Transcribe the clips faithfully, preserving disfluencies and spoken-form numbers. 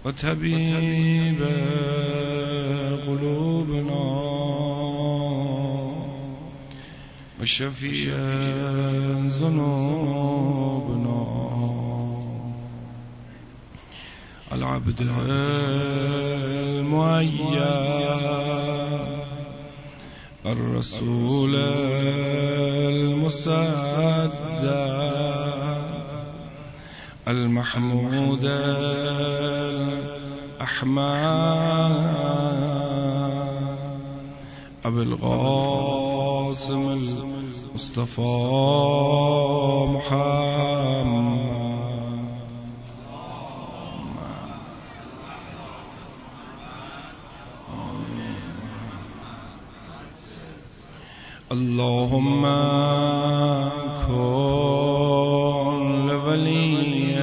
و طبیب قلوبنا و شفیع ذنوبنا العبد المؤید الرسول المصدق المحمود الأحمد أبي القاسم المصطفى محمد اللهم كن لولي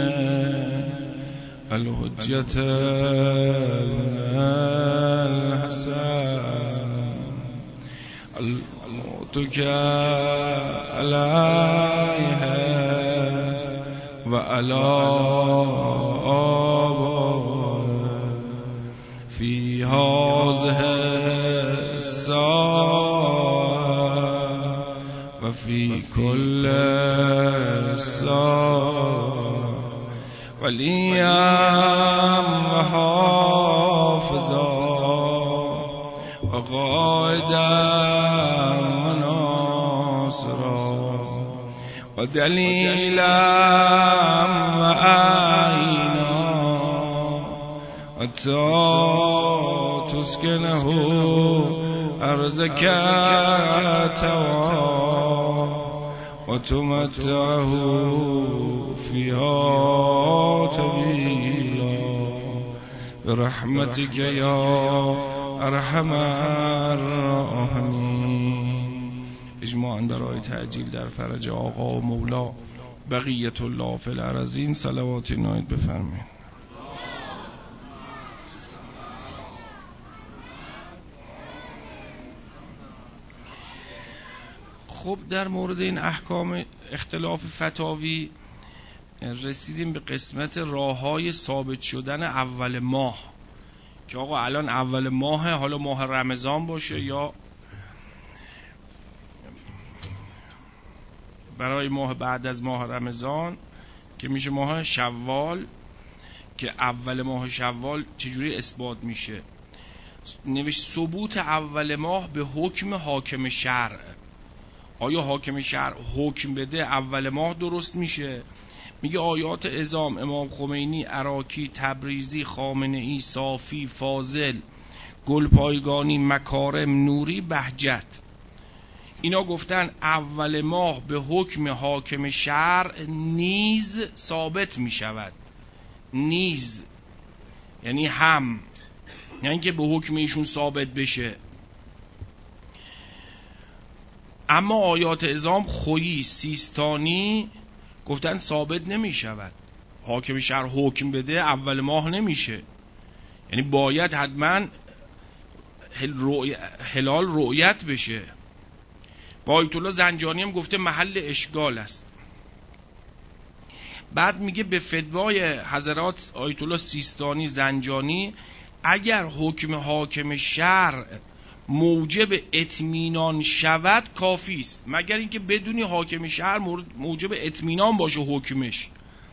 الحجة الحسن الموتك عليها وعلى آبائها في هذه الساعة وفي كل ساعة وليا وحافظا وقائدا وناصرا ودليلا وعينا حتى تسكنه أرزك توا وتمتعه فيها طويلا برحمتك يا ارحم الراحمین. اجماعاً در آیه تعجیل در فرج آقا و مولا بقیت الله فی الارضین صلوات نایت بفرمایید. خب در مورد این احکام اختلاف فتاوی رسیدیم به قسمت راه‌های ثابت شدن اول ماه که آقا الان اول ماه، حالا ماه رمضان باشه یا برای ماه بعد از ماه رمضان که میشه ماه شوال، که اول ماه شوال چجوری اثبات میشه؟ نوشت ثبوت اول ماه به حکم حاکم شرع. آیا حاکم شرع حکم بده اول ماه درست میشه؟ میگه آیات عظام امام خمینی، عراقی، تبریزی، خامنه‌ای، صافی، فاضل، گلپایگانی، مکارم، نوری، بهجت، اینا گفتن اول ماه به حکم حاکم شرع نیز ثابت میشود. نیز یعنی هم، یعنی که به حکم ایشون ثابت بشه. اما آیات عظام خویی، سیستانی گفتن ثابت نمی شود. حاکم شرع حکم بده اول ماه نمیشه، یعنی باید حتما هلال رؤیت بشه. با آیت الله زنجانی هم گفته محل اشکال است. بعد میگه به فتوای حضرات آیت الله سیستانی، زنجانی، اگر حکم حاکم شرع موجب اطمینان شود کافی است، مگر اینکه بدونی حاکم شهر موجب اطمینان باشه حکمش.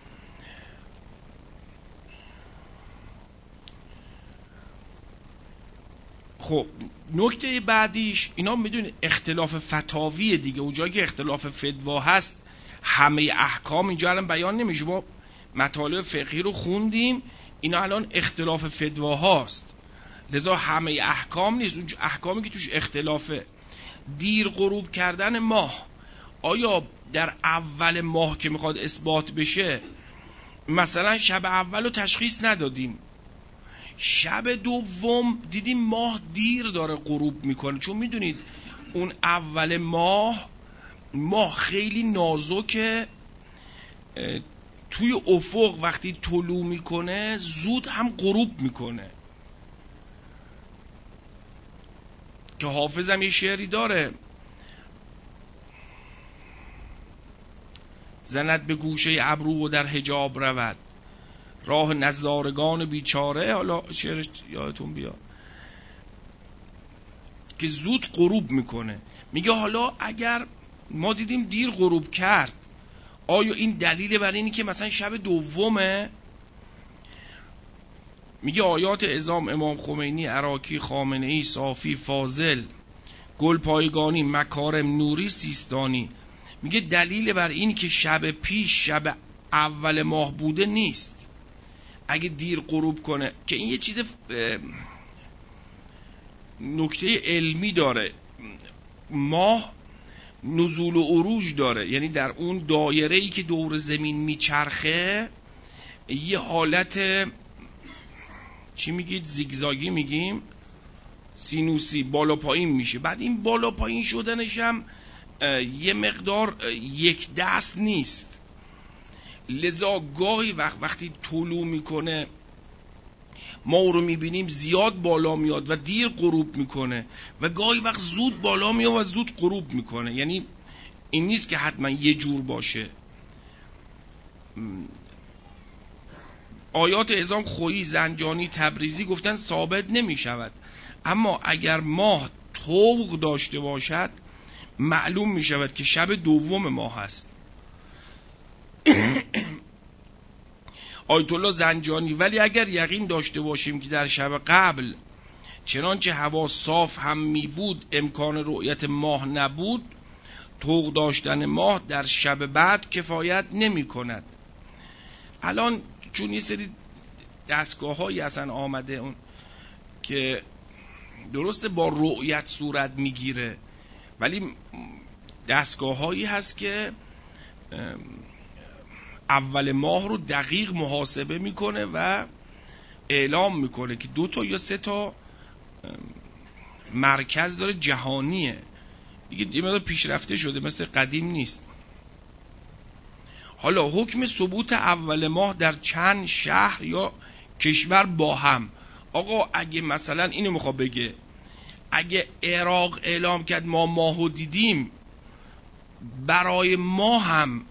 خب نکته بعدیش، اینا میدونید اختلاف فتاوی دیگه، اونجایی که اختلاف فتوا هست همه احکام اینجا الان بیان نمیشه. ما مطالب فقهی رو خوندیم، اینا الان اختلاف فتوا هاست، لذا همه احکام نیست. اون احکامی که توش اختلافه، دیر غروب کردن ماه، آیا در اول ماه که میخواد اثبات بشه، مثلا شب اول رو تشخیص ندادیم، شب دوم دیدیم ماه دیر داره غروب میکنه، چون میدونید اون اول ماه ماه خیلی نازکه، توی افق وقتی طلوع میکنه زود هم غروب میکنه. که حافظم یه شعری داره، زند به گوشه ابرو و در حجاب رود، راه نظارگان بیچاره، حالا شعرش یادتون بیاد، که زود غروب میکنه. میگه حالا اگر ما دیدیم دیر غروب کرد، آیا این دلیل بر اینی که مثلا شب دومه؟ میگه آیات اعظام امام خمینی، عراقی، خامنه‌ای، صافی، فاضل، گلپایگانی، مکارم، نوری، سیستانی، میگه دلیل بر اینی که شب پیش شب اول ماه بوده نیست. اگه دیر غروب کنه، که این یه چیز نکته علمی داره، ماه نزول و عروج داره، یعنی در اون دایره‌ای که دور زمین میچرخه یه حالت چی میگید، زیگزاگی میگیم، سینوسی، بالا پایین میشه. بعد این بالا پایین شدنش هم یه مقدار یک دست نیست، لذا گاهی وقت وقتی طلوع میکنه ما او رو میبینیم زیاد بالا میاد و دیر غروب میکنه، و گاهی وقت زود بالا میاد و زود غروب میکنه. یعنی این نیست که حتما یه جور باشه. آیات اعظام خویی، زنجانی، تبریزی گفتن ثابت نمیشود، اما اگر ماه طوق داشته باشد معلوم میشود که شب دوم ماه هست. آیت الله زنجانی، ولی اگر یقین داشته باشیم که در شب قبل چنانچه هوا صاف هم می بود امکان رؤیت ماه نبود، طوق داشتن ماه در شب بعد کفایت نمی کند. الان چون یه سری دستگاه هایی اصلا آمده اون که درسته با رؤیت صورت میگیره، ولی دستگاه هایی هست که اول ماه رو دقیق محاسبه میکنه و اعلام میکنه که دو تا یا سه تا مرکز داره جهانیه دیگه، یه مقدار پیشرفته شده، مثل قدیم نیست. حالا حکم ثبوت اول ماه در چند شهر یا کشور با هم. آقا اگه مثلا اینو میخواد بگه، اگه عراق اعلام کرد ما ماهو دیدیم، برای ما هم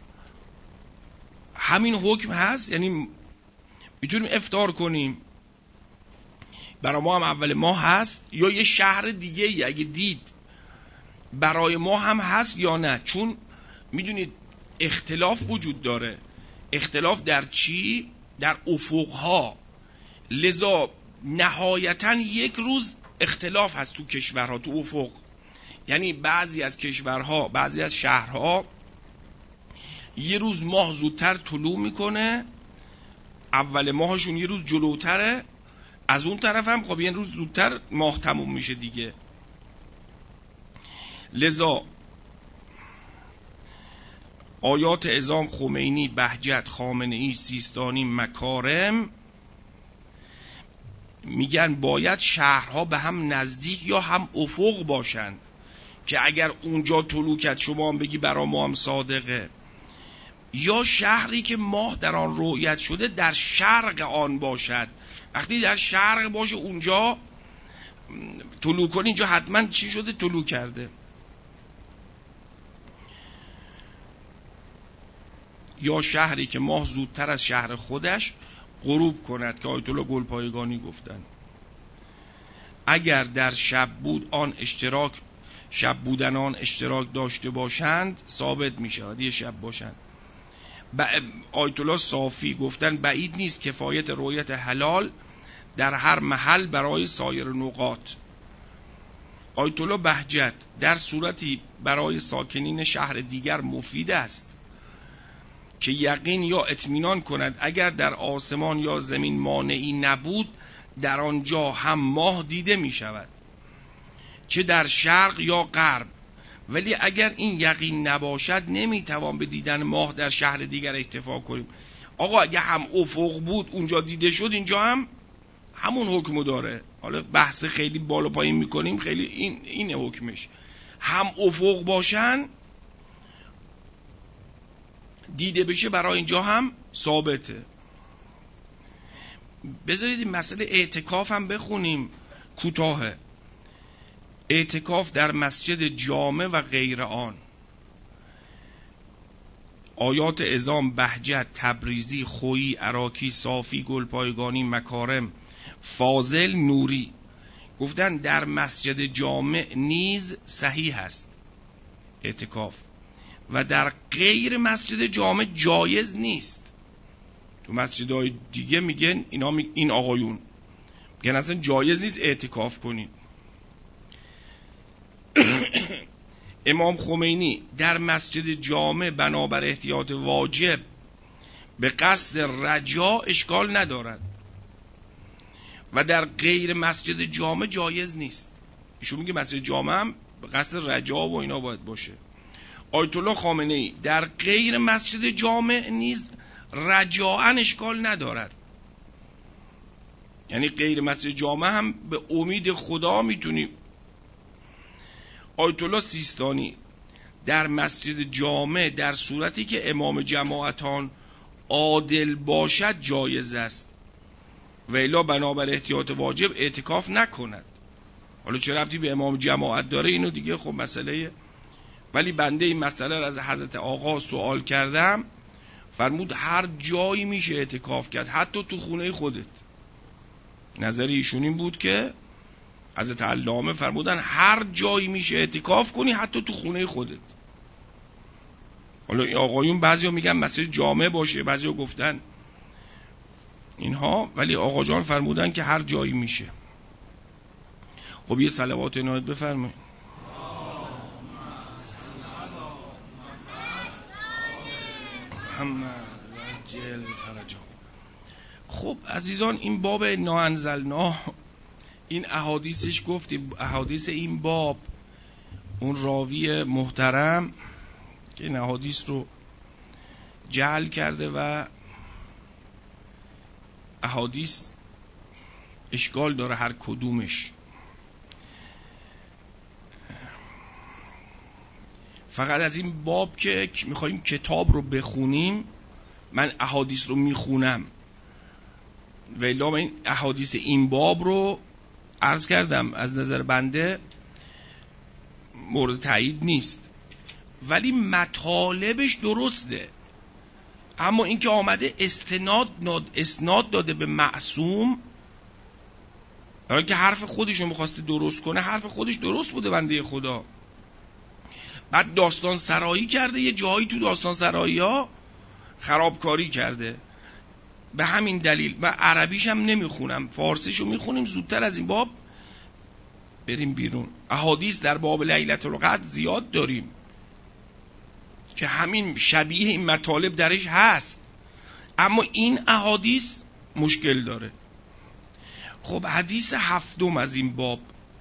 همین حکم هست؟ یعنی میتونیم افطار کنیم، برای ما هم اول ماه هست؟ یا یه شهر دیگه ای اگه دید برای ما هم هست یا نه؟ چون میدونید اختلاف وجود داره. اختلاف در چی؟ در افقها. لذا نهایتا یک روز اختلاف هست تو کشورها، تو افق. یعنی بعضی از کشورها، بعضی از شهرها یه روز ماه زودتر طلوع میکنه، اول ماهشون یه روز جلوتره، از اون طرف هم خب یه روز زودتر ماه تموم میشه دیگه. لذا آیات اعظام خمینی، بهجت، خامنه‌ای، سیستانی، مکارم میگن باید شهرها به هم نزدیک یا هم افق باشند که اگر اونجا طلوع کرد شما هم بگی برا ما هم صادقه، یا شهری که ماه در آن رؤیت شده در شرق آن باشد. وقتی در شرق باشه اونجا طلوع کنی، اینجا حتما چی شده؟ طلوع کرده. یا شهری که ماه زودتر از شهر خودش غروب کند که آیت الله گلپایگانی گفتن. اگر در شب بود آن اشتراک شب بودن آن اشتراک داشته باشند ثابت می شود یه شب باشند. آیت الله صافی گفتن بعید نیست کفایت رؤیت حلال در هر محل برای سایر نقاط. آیت الله بهجت در صورتی برای ساکنین شهر دیگر مفید است که یقین یا اطمینان کند اگر در آسمان یا زمین مانعی نبود در آنجا هم ماه دیده می شود، چه در شرق یا غرب. ولی اگر این یقین نباشد نمی توان به دیدن ماه در شهر دیگر اکتفا کنیم. آقا اگه هم افق بود اونجا دیده شد، اینجا هم همون حکمو داره. حالا بحث خیلی بالا پایین میکنیم، خیلی این این حکمش. هم افق باشن دیده بشه برای اینجا هم ثابته. بذارید این مسئله اعتکاف هم بخونیم، کوتاهه. اعتکاف در مسجد جامع و غیر آن. آیات عظام، بهجت، تبریزی، خویی، عراکی، صافی، گلپایگانی، مکارم، فاضل، نوری. گفتن در مسجد جامع نیز صحیح است اعتکاف و در غیر مسجد جامع جایز نیست. تو مسجدهای دیگه میگن اینا می... این آقایون میگن اصلا جایز نیست اعتکاف کنین. امام خمینی در مسجد جامع بنابر احتیاط واجب به قصد رجا اشکال ندارد و در غیر مسجد جامع جایز نیست. ایشون میگه مسجد جامع هم به قصد رجا و اینا باید باشه. آیت الله خامنه‌ای در غیر مسجد جامع نیز رجاءً اشکال ندارد، یعنی غیر مسجد جامع هم به امید خدا میتونیم. آیت الله سیستانی در مسجد جامع در صورتی که امام جماعتان عادل باشد جایز است و الا بنابر احتیاط واجب اعتکاف نکند. حالا چه ربطی به امام جماعت داره اینو دیگه خب مسئله، ولی بنده این مسئله را از حضرت آقا سوال کردم، فرمود هر جایی میشه اعتکاف کرد، حتی تو خونه خودت. نظر ایشون این بود که حضرت علامه فرمودن هر جایی میشه اعتکاف کنی، حتی تو خونه خودت. حالا این آقایون بعضیا میگن مسجد جامع باشه، بعضیا گفتن اینها، ولی آقا جان فرمودن که هر جایی میشه. خب یه صلوات عنایت بفرمایید. محمد جل فرجا. خب عزیزان، این باب ناانزلنا، این احادیثش گفتیم، احادیث این باب اون راوی محترم که این احادیث رو جعل کرده و احادیث اشکال داره هر کدومش. فقط از این باب که میخواییم کتاب رو بخونیم من احادیث رو میخونم و الا من این احادیث این باب رو عرض کردم از نظر بنده مورد تایید نیست، ولی مطالبش درسته. اما این که آمده استناد اسناد داده به معصوم، برای که حرف خودش رو میخواسته درست کنه، حرف خودش درست بوده بنده خدا. بعد داستان سرایی کرده، یه جایی تو داستان سرایی ها خرابکاری کرده. به همین دلیل من عربیش هم نمیخونم، فارسیشو میخونیم زودتر از این باب بریم بیرون. احادیث در باب لیلة القدر زیاد داریم که همین شبیه این مطالب درش هست، اما این احادیث مشکل داره. خب حدیث هفتم از این باب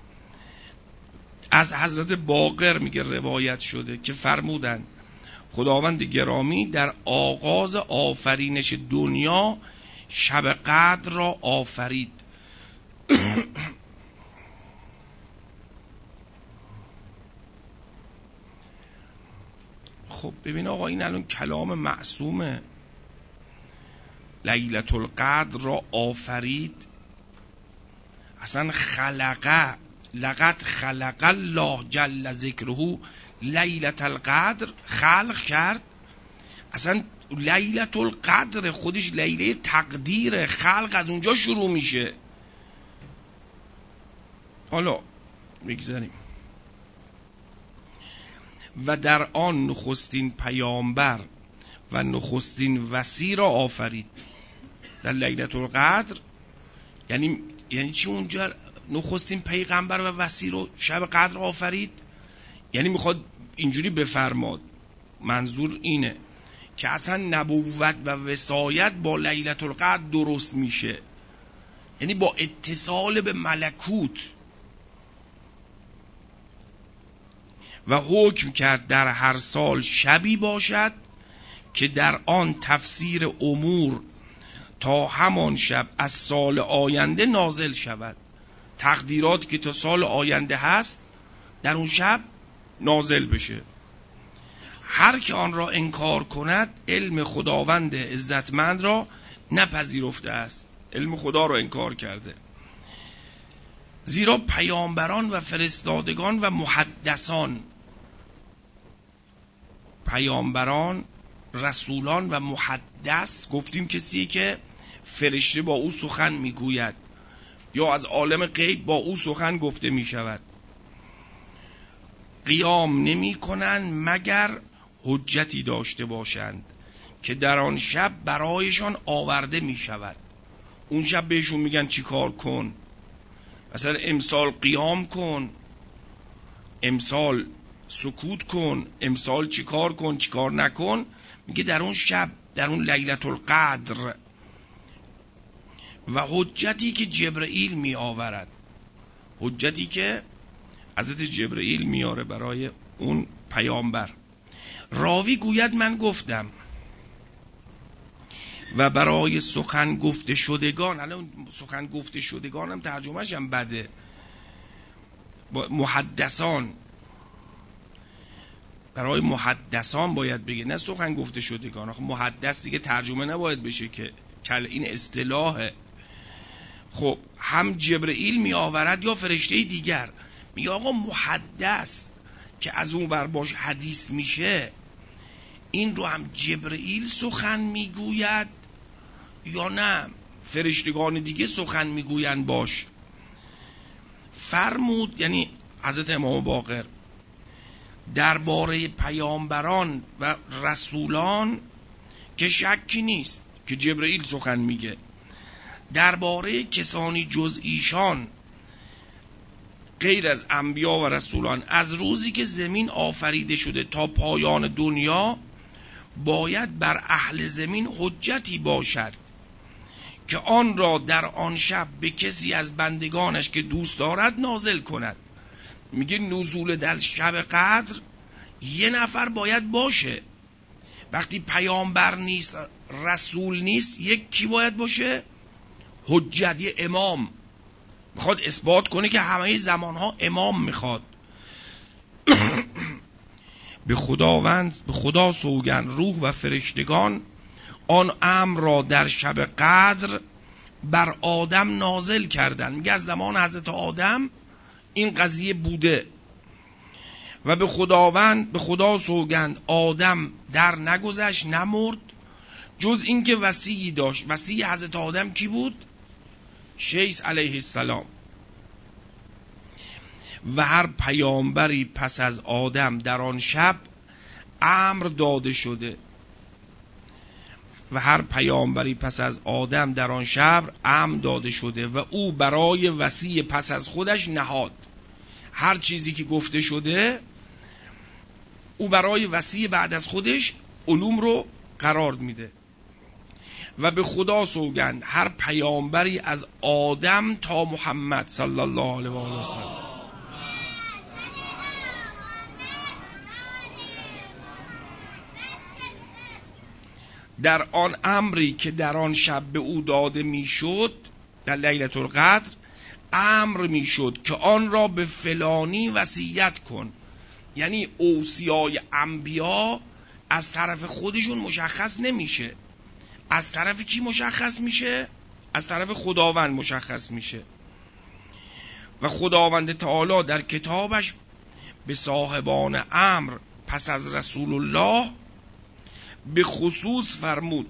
از حضرت باقر میگه روایت شده که فرمودن خداوند گرامی در آغاز آفرینش دنیا شب قدر را آفرید. خب ببین آقا، این الان کلام معصومه. لیلة القدر را آفرید، اصلا خلقه، لقد خلق الله جل ذکره لیلة القدر، خلق کرد. اصلا لیلة القدر خودش لیله تقدیر، خلق از اونجا شروع میشه. حالا بگذاریم. و در آن نخستین پیامبر و نخستین وصی را آفرید. در لیلة القدر یعنی یعنی چی؟ اونجا نخستین پیغمبر و وصی رو شب قدر آفرید، یعنی میخواد اینجوری بفرماد، منظور اینه که اصلا نبوت و وصایت با لیلة القدر درست میشه، یعنی با اتصال به ملکوت. و حکم کرد در هر سال شبی باشد که در آن تفسیر امور تا همان شب از سال آینده نازل شود. تقدیرات که تا سال آینده هست در اون شب نازل بشه. هر که آن را انکار کند علم خداوند عزتمند را نپذیرفته است. علم خدا را انکار کرده. زیرا پیامبران و فرستادگان و محدثان، پیامبران رسولان و محدث گفتیم کسی که فرشته با او سخن میگوید یا از عالم غیب با او سخن گفته می شود. قیام نمی کنند مگر حجتی داشته باشند که در آن شب برایشان آورده می شود. اون شب بهشون میگن چی کار کن، مثلا امسال قیام کن، امسال سکوت کن، امسال چی کار کن چی کار نکن. میگه در اون شب، در اون لیلة القدر، و حجتی که جبرئیل می آورد، حجتی که حضرت جبرئیل میاره برای اون پیامبر. راوی گوید من گفتم و برای سخن گفته شدگان، الان سخن گفته شدگان هم ترجمهش هم بده، محدثان، برای محدثان باید بگه، نه سخن گفته شدگان. آخه محدث دیگه ترجمه نباید بشه که کل این اصطلاحه. خب هم جبرئیل می آورد یا فرشته دیگر. میگه آقا محدث که از اون بر باش حدیث میشه، این رو هم جبرئیل سخن میگوید یا نه فرشتگان دیگه سخن میگویند باش؟ فرمود، یعنی حضرت امام باقر، درباره پیامبران و رسولان که شکی نیست که جبرئیل سخن میگه، درباره کسانی جز ایشان غیر از انبیا و رسولان از روزی که زمین آفریده شده تا پایان دنیا باید بر اهل زمین حجتی باشد که آن را در آن شب به کسی از بندگانش که دوست دارد نازل کند. میگه نزول در شب قدر یه نفر باید باشه. وقتی پیامبر نیست، رسول نیست، یک کی باید باشه؟ حجت، یه امام. میخواد اثبات کنه که همه زمانها امام میخواد. به خداوند، به خدا سوگند، روح و فرشتگان آن امر را در شب قدر بر آدم نازل کردن. میگه از زمان حضرت آدم این قضیه بوده. و به خداوند، به خدا سوگند، آدم در نگذشت، نمرد، جز این که وصی داشت. وصی حضرت آدم کی بود؟ شیث علیه السلام. و هر پیامبری پس از آدم در آن شب امر داده شده. و هر پیامبری پس از آدم در آن شب امر داده شده و او برای وصی پس از خودش نهاد. هر چیزی که گفته شده او برای وصی بعد از خودش علوم رو قرار میده. و به خدا سوگند هر پیامبری از آدم تا محمد صلی الله علیه و آله و سلم در آن امری که در آن شب به او داده میشد، در لیلة القدر امر میشد که آن را به فلانی وصیت کن. یعنی اوصیای انبیا از طرف خودشون مشخص نمیشه، از طرف کی مشخص میشه؟ از طرف خداوند مشخص میشه. و خداوند تعالی در کتابش به صاحبان امر پس از رسول الله به خصوص فرمود.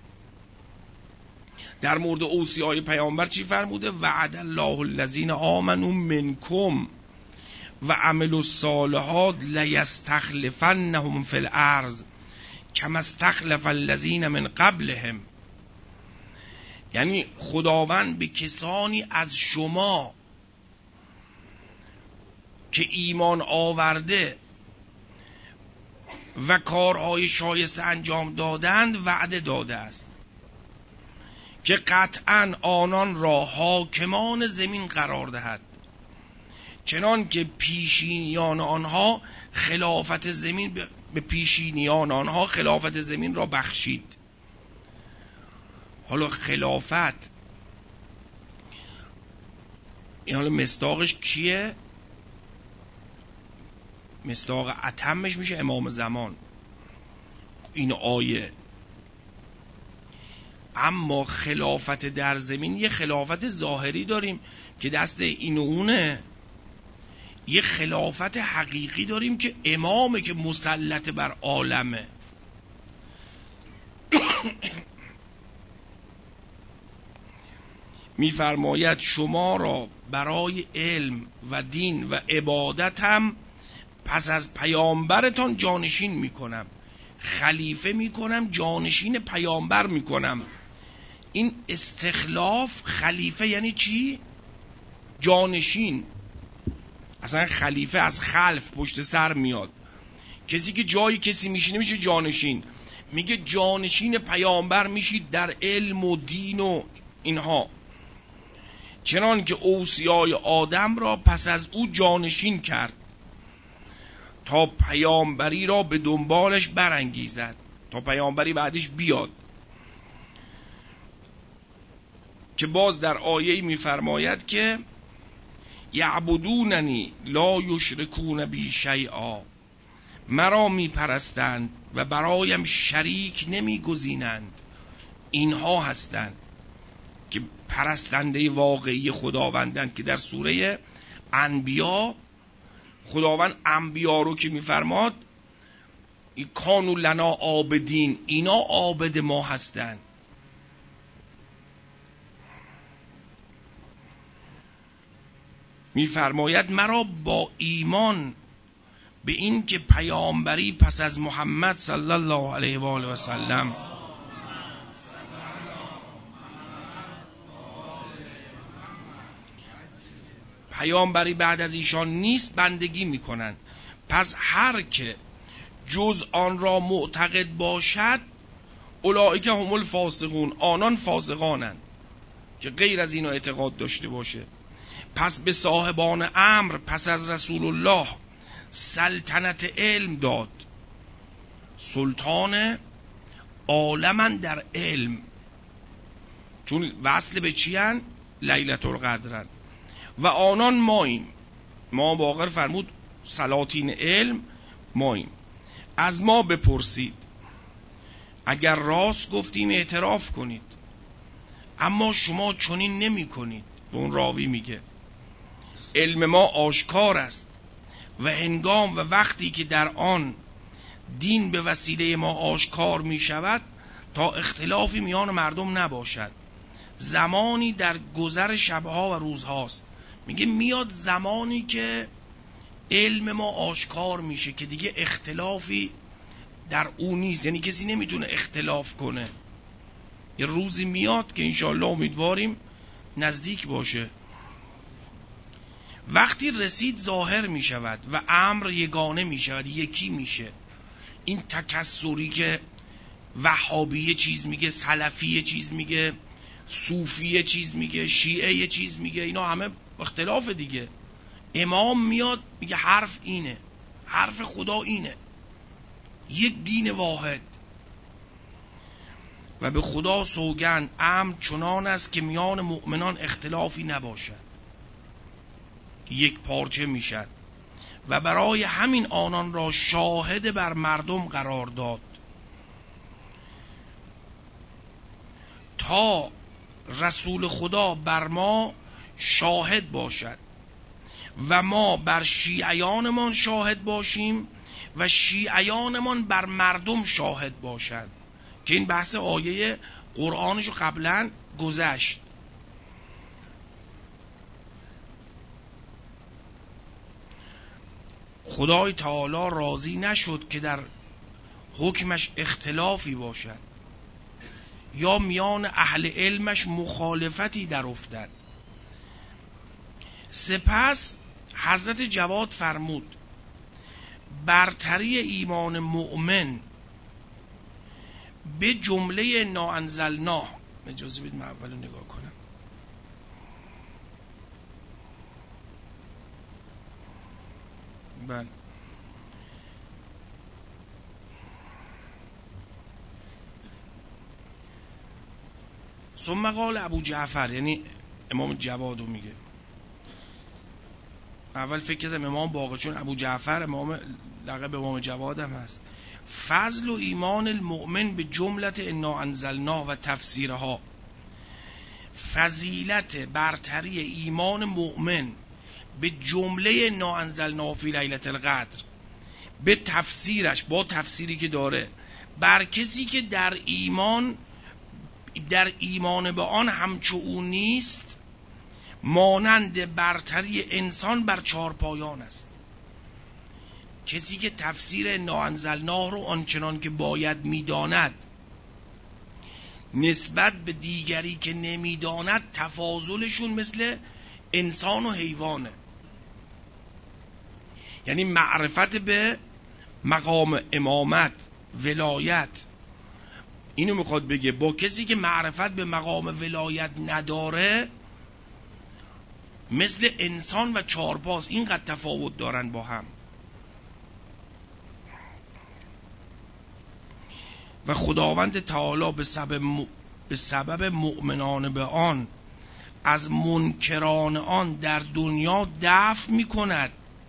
در مورد اوصیای پیامبر چی فرموده؟ وعد الله الذین آمنوا منکم و عملوا الصالحات لیستخلفنهم فی الارض کما استخلف الذین من قبلهم. یعنی خداوند به کسانی از شما که ایمان آورده و کارهای شایسته انجام دادند وعده داده است که قطعاً آنان را حاکمان زمین قرار دهد، چنان که پیشینیان آنها خلافت زمین به پیشینیان آنها خلافت زمین را بخشید. حالا خلافت این حالا مصداقش کیه؟ مصداق اتمش میشه امام زمان، این آیه. اما خلافت در زمین یه خلافت ظاهری داریم که دست این و اونه، یه خلافت حقیقی داریم که امامه که مسلط بر عالمه. میفرماید شما را برای علم و دین و عبادت هم پس از پیامبرتان جانشین میکنم، خلیفه میکنم، جانشین پیامبر میکنم. این استخلاف خلیفه یعنی چی؟ جانشین. اصلا خلیفه از خلف پشت سر میاد، کسی که جای کسی میشینه میشه جانشین. میگه جانشین پیامبر میشید در علم و دین و اینها، چنان که اوصیای آدم را پس از او جانشین کرد تا پیامبری را به دنبالش برانگیزد، تا پیامبری بعدش بیاد. که باز در آیه میفرماید که یعبدوننی لا یشرکون بی شیئا، مرا میپرستند و برایم شریک نمیگزینند. اینها هستند که پرستنده واقعی خداوندند، که در سوره انبیا خداوند انبیا رو که میفرماد کانوا لنا عابدین، اینا عابد ما هستند. میفرماید مرا با ایمان به این که پیامبری پس از محمد صلی الله علیه و آله و سلم پیامبری بعد از ایشان نیست بندگی میکنند. پس هر که جز آن را معتقد باشد اولئک هم الفاسقون، آنان فاسقانند که غیر از اینا اعتقاد داشته باشه. پس به صاحبان امر پس از رسول الله سلطنت علم داد، سلطان عالمن در علم، چون وصل به چی هن؟ لیلة القدرن. و آنان ماییم، ما باقر فرمود سلاطین علم ماییم. از ما بپرسید، اگر راست گفتیم اعتراف کنید، اما شما چنین نمی کنید. به اون راوی میگه علم ما آشکار است و هنگام و وقتی که در آن دین به وسیله ما آشکار می شود تا اختلافی میان مردم نباشد. زمانی در گذر شبها و روزهاست. میگه میاد زمانی که علم ما آشکار میشه که دیگه اختلافی در اون نیست، یعنی کسی نمیتونه اختلاف کنه. یه روزی میاد که انشالله امیدواریم نزدیک باشه. وقتی رسید ظاهر می شود و امر یگانه می شود، یکی میشه. این تکسری که وهابی یه چیز میگه، سلفی یه چیز میگه، صوفی یه چیز میگه، شیعه یه چیز میگه، اینا همه اختلاف دیگه. امام میاد میگه حرف اینه، حرف خدا اینه، یک دین واحد. و به خدا سوگند امر چنان است که میان مؤمنان اختلافی نباشد، یک پارچه میشد. و برای همین آنان را شاهد بر مردم قرار داد تا رسول خدا بر ما شاهد باشد و ما بر شیعیانمان شاهد باشیم و شیعیانمان بر مردم شاهد باشد. که این بحث آیه قرآنشو قبلا گذشت. خدای تعالی راضی نشد که در حکمش اختلافی باشد یا میان اهل علمش مخالفتی در افتد. سپس حضرت جواد فرمود برتری ایمان مؤمن به جمله ناانزلناه. اجازه بدید من اول نگاه کنم. بله. ثم قال ابو جعفر، یعنی امام جوادو میگه. اول فکر کردم امام باقر، چون ابو جعفر امام لقب امام جواد هم هست. فضل و ایمان المؤمن به جملت انا انزلنا و تفسیرها، فضیلت برتری ایمان مؤمن به جمله انا انزلنا فی لیلة القدر، به تفسیرش با تفسیری که داره، بر کسی که در ایمان در ایمان به آن همچو او نیست، مانند برتری انسان بر چارپایان است. کسی که تفسیر انا انزلناه رو آنچنان که باید میداند نسبت به دیگری که نمیداند، تفاضلشون مثل انسان و حیوانه. یعنی معرفت به مقام امامت، ولایت، اینو میخواد بگه با کسی که معرفت به مقام ولایت نداره مثل انسان و چارپاس، اینقدر تفاوت دارن با هم. و خداوند تعالی به سبب م... به سبب مؤمنان به آن از منکران آن در دنیا دفع میکند،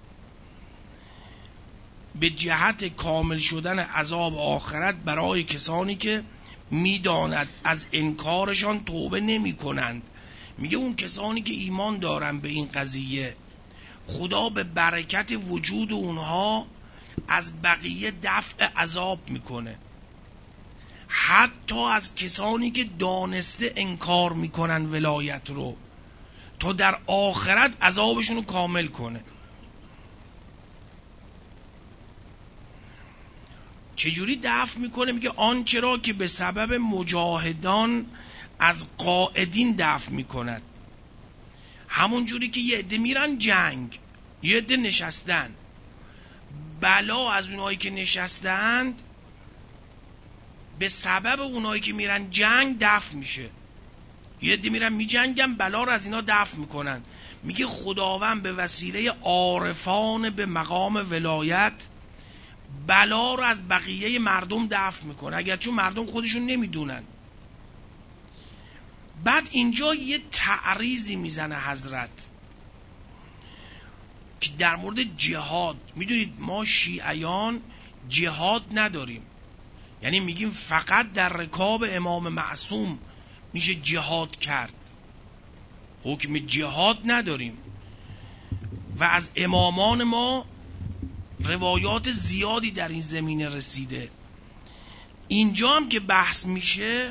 به جهت کامل شدن عذاب آخرت برای کسانی که میداند از انکارشان توبه نمی کنند. میگه اون کسانی که ایمان دارن به این قضیه، خدا به برکت وجود اونها از بقیه دفع عذاب میکنه، حتی از کسانی که دانسته انکار میکنن ولایت رو، تا در آخرت عذابشون رو کامل کنه. چجوری دفع میکنه؟ میگه آنچه را که به سبب مجاهدان از قائدین دفع میکند. همون جوری که یه عده میرن جنگ، یه عده نشستن، بلا از اونایی که نشستند به سبب اونایی که میرن جنگ دفع میشه. یه عده میرن میجنگن، بلا رو از اینا دفع میکنن. میگه خداوند به وسیله عارفان به مقام ولایت بلا رو از بقیه مردم دفع میکنه، اگرچه مردم خودشون نمیدونن. بعد اینجا یه تعریضی میزنه حضرت که در مورد جهاد. میدونید ما شیعیان جهاد نداریم، یعنی میگیم فقط در رکاب امام معصوم میشه جهاد کرد، حکم جهاد نداریم. و از امامان ما روایات زیادی در این زمینه رسیده. اینجا هم که بحث میشه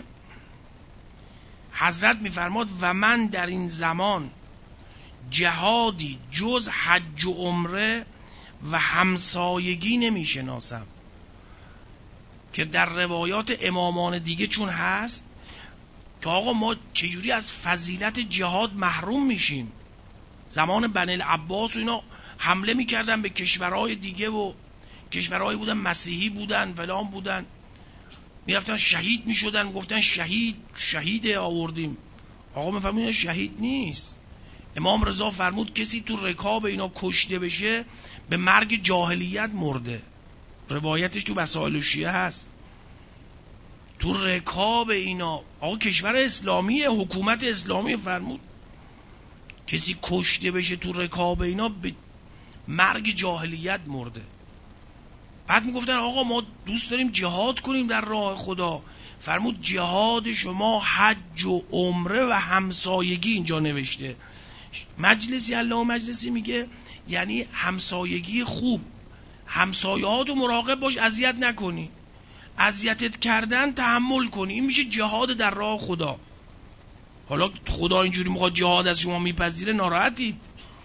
حضرت میفرماد و من در این زمان جهادی جز حج و عمره و همسایگی نمیشناسم، که در روایات امامان دیگه چون هست که آقا ما چجوری از فضیلت جهاد محروم میشیم. زمان بنی العباس و اینا حمله میکردن به کشورهای دیگه و کشورهایی بودن مسیحی بودن فلان بودن، میرفتن شهید میشدن، گفتن شهید شهیده آوردیم. آقا میفهمین شهید نیست. امام رضا فرمود کسی تو رکاب اینا کشته بشه به مرگ جاهلیت مرده. روایتش تو وسائل شیعه هست. تو رکاب اینا، آقا کشور اسلامیه، حکومت اسلامی، فرمود کسی کشته بشه تو رکاب اینا به مرگ جاهلیت مرده. بعد میگفتن آقا ما دوست داریم جهاد کنیم در راه خدا. فرمود جهاد شما حج و عمره و همسایگی اینجا نوشته. مجلسی الله و مجلسی میگه یعنی همسایگی خوب، همسایه‌هات رو مراقب باش، اذیت نکنی، اذیتت کردن تحمل کنی، این میشه جهاد در راه خدا. حالا خدا اینجوری میخواد جهاد از شما میپذیره، ناراحتید.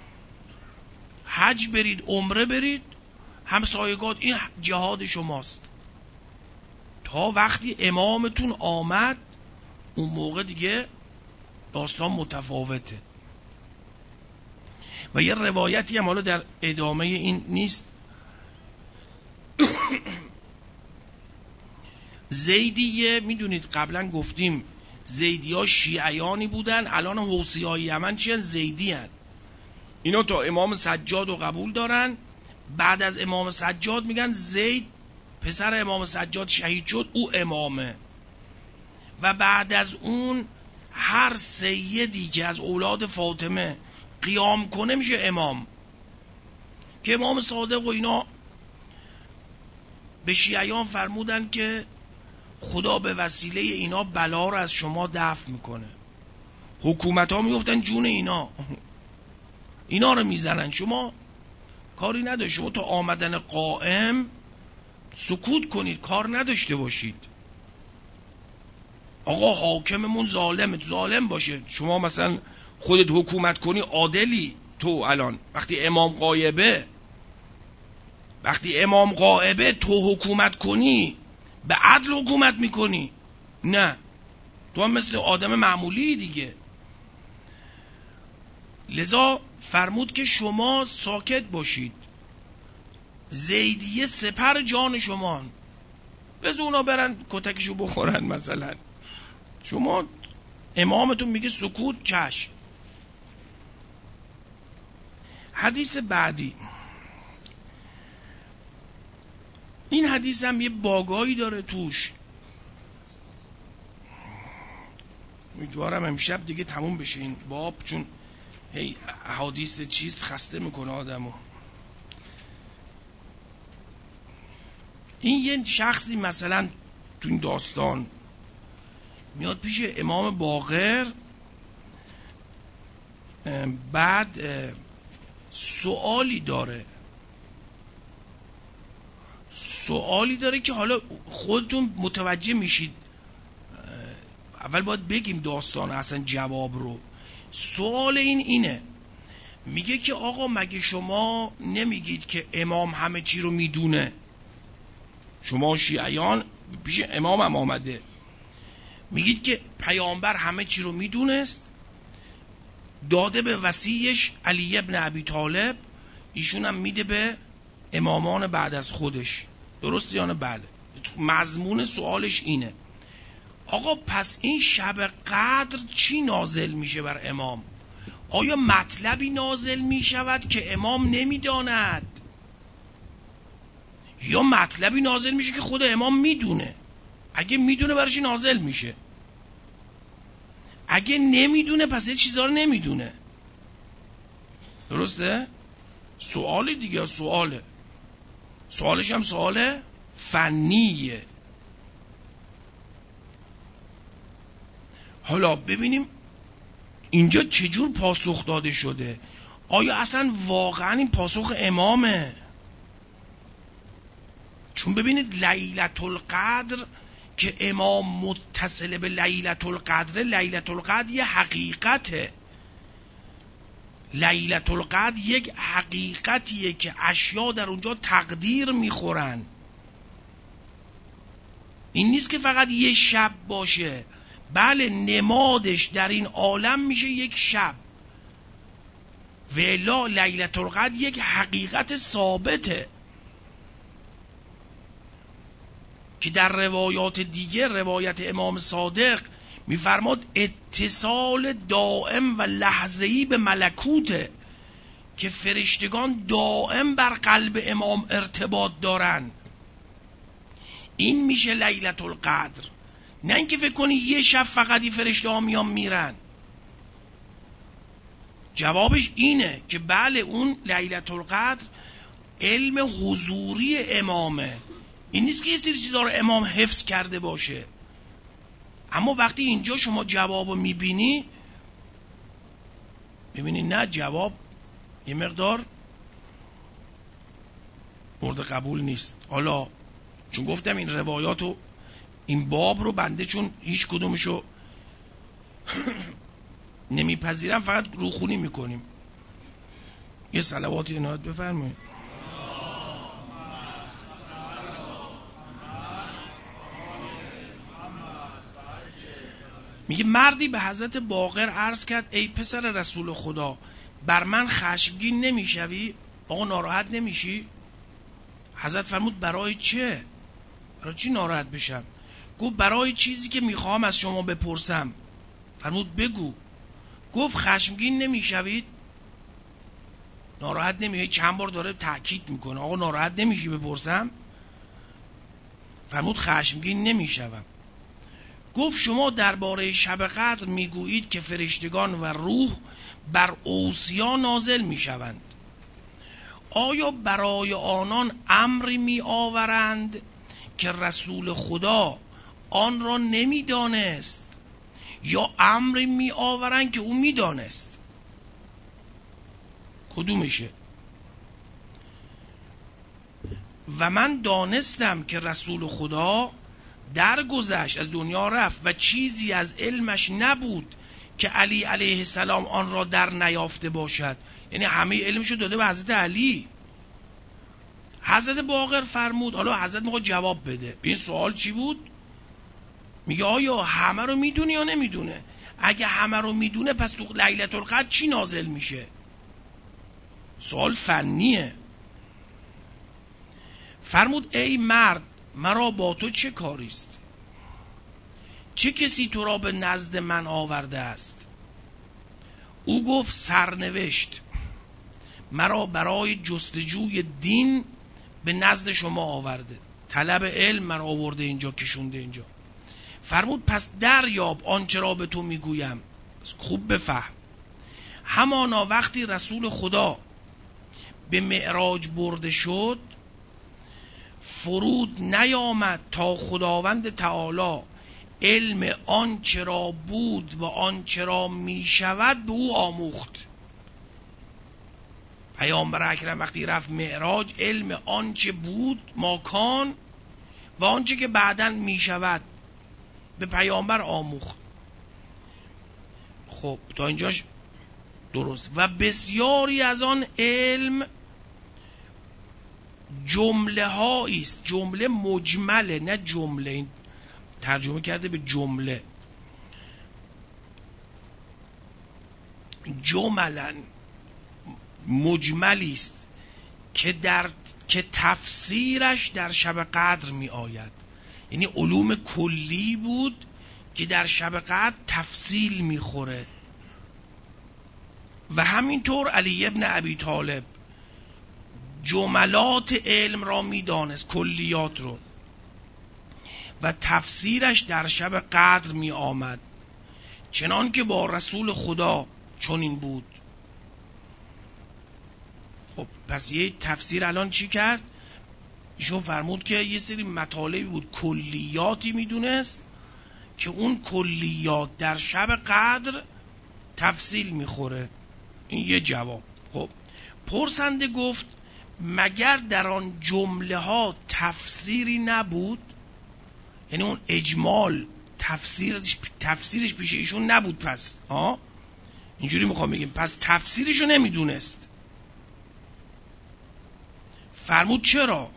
حج برید، عمره برید، همسایگات، این جهاد شماست. تا وقتی امامتون آمد اون موقع دیگه داستان متفاوته. و یه روایتی هم حالا در ادامه این نیست، زیدیه، میدونید قبلا گفتیم زیدی ها شیعیانی بودن، الان حوثی های یمن چی هن؟ زیدی هن. اینا تا امام سجاد رو قبول دارن. بعد از امام سجاد میگن زید پسر امام سجاد شهید شد، او امامه. و بعد از اون هر سیدی که از اولاد فاطمه قیام کنه میشه امام. که امام صادق و اینا به شیعیان فرمودن که خدا به وسیله اینا بلا رو از شما دفع میکنه. حکومت ها میگفتن جون اینا اینا رو میزنن، شما کاری نداره، شما تا آمدن قائم سکوت کنید، کار نداشته باشید. آقا حاکممون ظالمه، ظالم باشه. شما مثلا خودت حکومت کنی عادلی؟ تو الان وقتی امام غایبه وقتی امام غایبه تو حکومت کنی به عدل حکومت میکنی؟ نه، تو هم مثل آدم معمولی دیگه. لذا فرمود که شما ساکت باشید، زیدیه سپر جان شما، بذار اونا برن کتکشو بخورن. مثلا شما امامتون میگه سکوت، چشم. حدیث بعدی، این حدیث هم یه باگایی داره توش، امیدوارم امشب دیگه تموم بشه این باب، چون هی حدیث چیز خسته میکنه آدمو. این یه شخصی مثلا تو این داستان میاد پیش امام باقر، بعد سوالی داره سوالی داره که حالا خودتون متوجه میشید. اول باید بگیم داستان اصلا جواب رو. سوال این اینه، میگه که آقا مگه شما نمیگید که امام همه چی رو میدونه؟ شما شیعیان پیش امام هم آمده، میگید که پیامبر همه چی رو میدونست، داده به وصیش علی ابن ابی طالب، ایشون هم میده به امامان بعد از خودش. درسته یا نه؟ بله. مضمون سوالش اینه. آقا پس این شب قدر چی نازل میشه بر امام؟ آیا مطلبی نازل میشود که امام نمیداند، یا مطلبی نازل میشه که خود امام میدونه؟ اگه میدونه برای چی نازل میشه؟ اگه نمیدونه پس یه چیزا رو نمیدونه. درسته؟ سوال دیگه، سواله سوالش هم سوال فنیه. حالا ببینیم اینجا چجور پاسخ داده شده. آیا اصلا واقعا این پاسخ امامه؟ چون ببینید لیلة القدر که امام متصل به لیلة القدر، لیلة القدر یه حقیقته. لیلة القدر یک حقیقتیه که اشیا در اونجا تقدیر میخورن. این نیست که فقط یه شب باشه. بله، نمادش در این عالم میشه یک شب، ولا لیلة القدر یک حقیقت ثابته که در روایات دیگه، روایت امام صادق میفرماد اتصال دائم و لحظه‌ای به ملکوته، که فرشتگان دائم بر قلب امام ارتباط دارن. این میشه لیلة القدر. نه اینکه فکر کنی یه شب فقط این فرشته ها میان میرن. جوابش اینه که بله، اون لیلة القدر علم حضوری امامه. این نیست که یه سری چیزا رو امام حفظ کرده باشه. اما وقتی اینجا شما جوابو میبینی، میبینی نه، جواب یه مقدار مورد قبول نیست. حالا چون گفتم این روایاتو، این باب رو بنده چون هیچ کدومشو نمیپذیرم، فقط روخونی میکنیم. یه صلواتی عنایت بفرمایید. میگه مردی به حضرت باقر عرض کرد ای پسر رسول خدا، بر من خشمگین نمیشوی؟ آقا ناراحت نمیشی؟ حضرت فرمود برای چه؟ برای چی ناراحت بشم؟ گفت برای چیزی که میخوام از شما بپرسم. فرمود بگو. گفت خشمگین نمیشوید؟ ناراحت نمیشی؟ چند بار داره تاکید میکنه آقا ناراحت نمیشی بپرسم؟ فرمود خشمگین نمیشوم. گفت شما درباره شب قدر میگویید که فرشتگان و روح بر اوصیا نازل میشوند. آیا برای آنان امری می آورند که رسول خدا آن را نمیدانست، یا امری می آورند که او میدانست؟ کدومشه؟ و من دانستم که رسول خدا درگذشت، از دنیا رفت و چیزی از علمش نبود که علی علیه السلام آن را در نیافته باشد. یعنی همه علمشو داده به حضرت علی. حضرت باقر فرمود، حالا حضرت میخواد جواب بده. این سوال چی بود؟ میگه آیا همه رو میدونه یا نمیدونه؟ اگه همه رو میدونه پس تو لیلة القدر چی نازل میشه؟ سوال فنیه. فرمود ای مرد، مرا با تو چه کاریست؟ چه کسی تو را به نزد من آورده است؟ او گفت سرنوشت مرا برای جستجوی دین به نزد شما آورده، طلب علم مرا آورده اینجا، کشونده اینجا. فرمود پس دریاب آنچه را به تو میگویم، خوب بفهم. همانا وقتی رسول خدا به معراج برده شد، فرود نیامد تا خداوند تعالی علم آنچه را بود و آنچه را می شود به او آموخت. پیامبر اکرم وقتی رفت معراج، علم آنچه بود ماکان و آنچه که بعداً می شود به پیامبر آموخت. خب تا اینجاش درست. و بسیاری از آن علم جمله هایی است، جمله مجمله، نه جمله، این ترجمه کرده به جمله، جملا مجملی است که در که تفسیرش در شب قدر می آید. یعنی علوم کلی بود که در شب قدر تفصیل می خوره. و همینطور علی ابن ابی طالب جملات علم را می دانست، کلیات رو، و تفسیرش در شب قدر می آمد، چنان که با رسول خدا چنین بود. خب پس یه تفسیر الان چی کرد؟ ایشون فرمود که یه سری مطالبی بود، کلیاتی میدونست که اون کلیات در شب قدر تفصیل میخوره. این یه جواب. خب پرسنده گفت مگر در آن جمله ها تفسیری نبود؟ یعنی اون اجمال تفسیرش تفسیرش پیش ایشون نبود. پس ها اینجوری میخوام بگیم پس تفسیرشو نمیدونست. فرمود چرا؟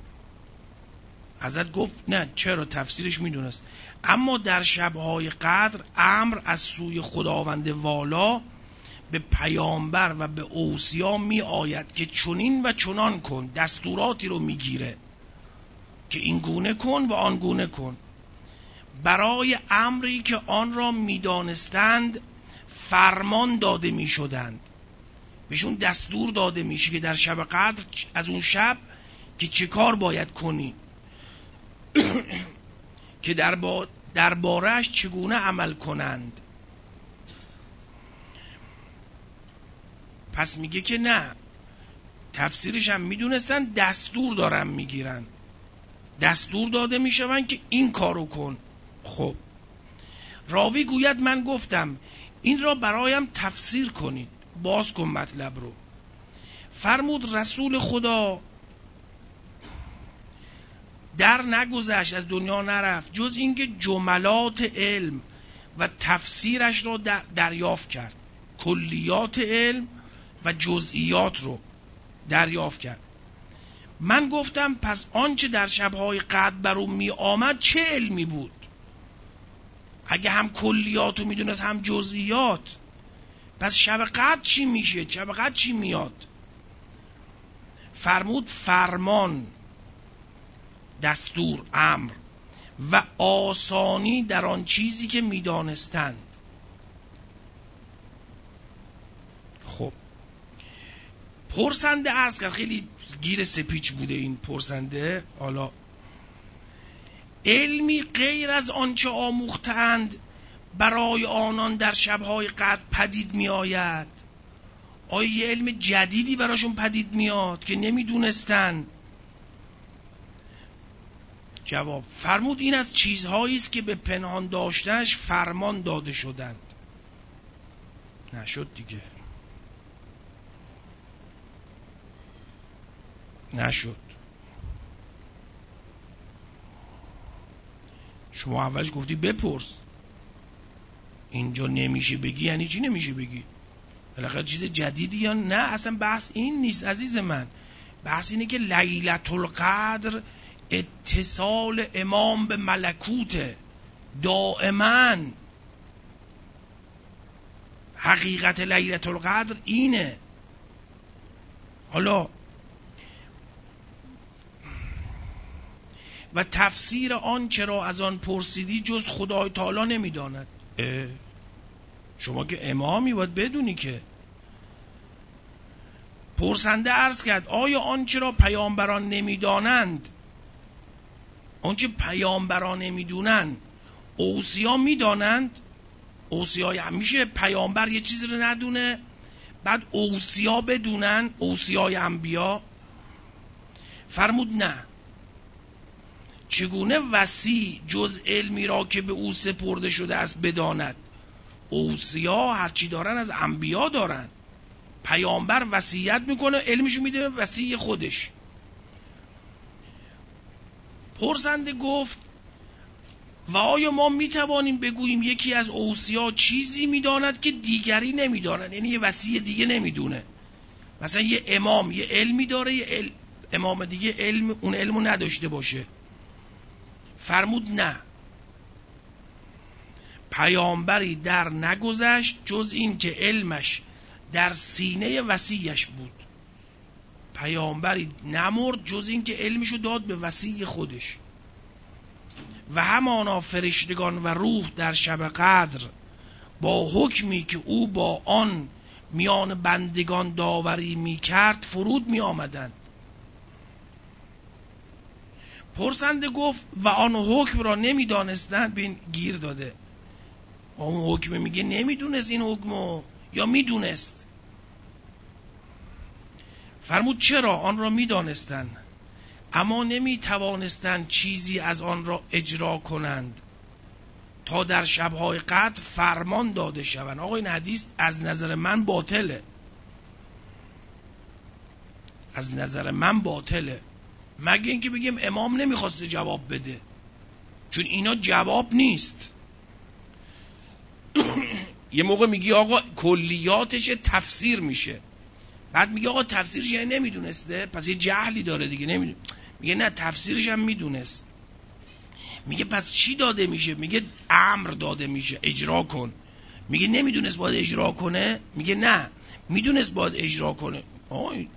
حضرت گفت نه، چرا، تفسیرش میدونست. اما در شبهای قدر امر از سوی خداوند والا به پیامبر و به اوصیا می آید که چنین و چنان کن، دستوراتی رو میگیره که این گونه کن و آن گونه کن. برای امری که آن را میدانستند فرمان داده میشدند، بهشون دستور داده میشه که در شب قدر از اون شب که چه کار باید کنی که در با در بارش چگونه عمل کنند. پس میگه که نه، تفسیرش هم میدونستن، دستور دارن میگیرن، دستور داده میشون که این کارو کن. خب راوی گوید من گفتم این را برایم تفسیر کنید، باز کن مطلب رو. فرمود رسول خدا در نگذشت، از دنیا نرفت، جز اینکه جملات علم و تفسیرش را دریافت کرد، کلیات علم و جزئیات رو دریافت کرد. من گفتم پس آنچه در شبهای قدر بر او می آمد چه علمی بود؟ اگه هم کلیات رو میدونست هم جزئیات، پس شب قدر چی میشه؟ شب قدر چی میاد؟ فرمود فرمان، دستور، امر و آسانی در آن چیزی که میدانستند. خب پرسنده عرض کرد، خیلی گیر سپیچ بوده این پرسنده، حالا علمی غیر از آنچه آموختند برای آنان در شبهای قدر پدید می آید؟ آیا یه علم جدیدی براشون پدید میاد که نمیدونستن؟ جواب فرمود این از چیزهایی است که به پنهان داشتنش فرمان داده شدند. نشد دیگه، نشد. شما اولش گفتی بپرس، اینجا نمیشه بگی یعنی چی نمیشه بگی؟ بالاخره چیز جدیدی یا نه؟ اصلا بحث این نیست عزیز من. بحث اینه که لیلة القدر اتصال امام به ملکوت دائما. حقیقت لیلة القدر اینه. حالا و تفسیر آن چرا از آن پرسیدی جز خدای تعالی نمیداند. شما که امامی باید بدونی که. پرسنده عرض کرد آیا آن چرا پیامبران نمیدانند؟ آنچه پیامبران نمیدونن اوصیا میدانند؟ اوصیای همیشه پیامبر یه چیزی رو ندونه بعد اوصیا بدونن، اوصیای انبیا؟ فرمود نه. چگونه وصی جز علمی را که به او سپرده شده است بداند؟ اوصیا هرچی دارن از انبیا دارن. پیامبر وصیت میکنه علمشو میده وصی خودش. پرسنده گفت و آیا ما میتوانیم بگوییم یکی از اوصیا چیزی میداند که دیگری نمیدانند؟ یعنی یه وصی دیگه نمیدونه. مثلا یه امام یه علمی داره یه علم امام دیگه علم اون علمو نداشته باشه. فرمود نه. پیامبری در نگذشت جز این که علمش در سینه وصیش بود. پیامبری نمرد جز این که علمشو داد به وصی خودش. و همانا فرشتگان و روح در شب قدر با حکمی که او با آن میان بندگان داوری می کرد فرود می آمدند. پرسنده گفت و آن حکم را نمی دانستند؟ بین گیر داده. اون حکم میگه نمیدونست این حکمو یا میدونست؟ فرمود چرا آن را میدانستند اما نمیتوانستند چیزی از آن را اجرا کنند تا در شبهای قدر فرمان داده شوند. آقا این حدیث از نظر من باطله. از نظر من باطله. مگه اینکه بگیم امام نمیخواسته جواب بده، چون اینا جواب نیست. یه موقع میگی آقا کلیاتش تفسیر میشه، بعد میگه آقا تفسیرش یعنی نمیدونسته، پس یه جهلی داره دیگه نمیدونه. میگه نه تفسیرش هم میدونست. میگه پس چی داده میشه؟ میگه امر داده میشه اجرا کن. میگه نمیدونست باید اجرا کنه؟ میگه نه میدونست باید اجرا کنه. آی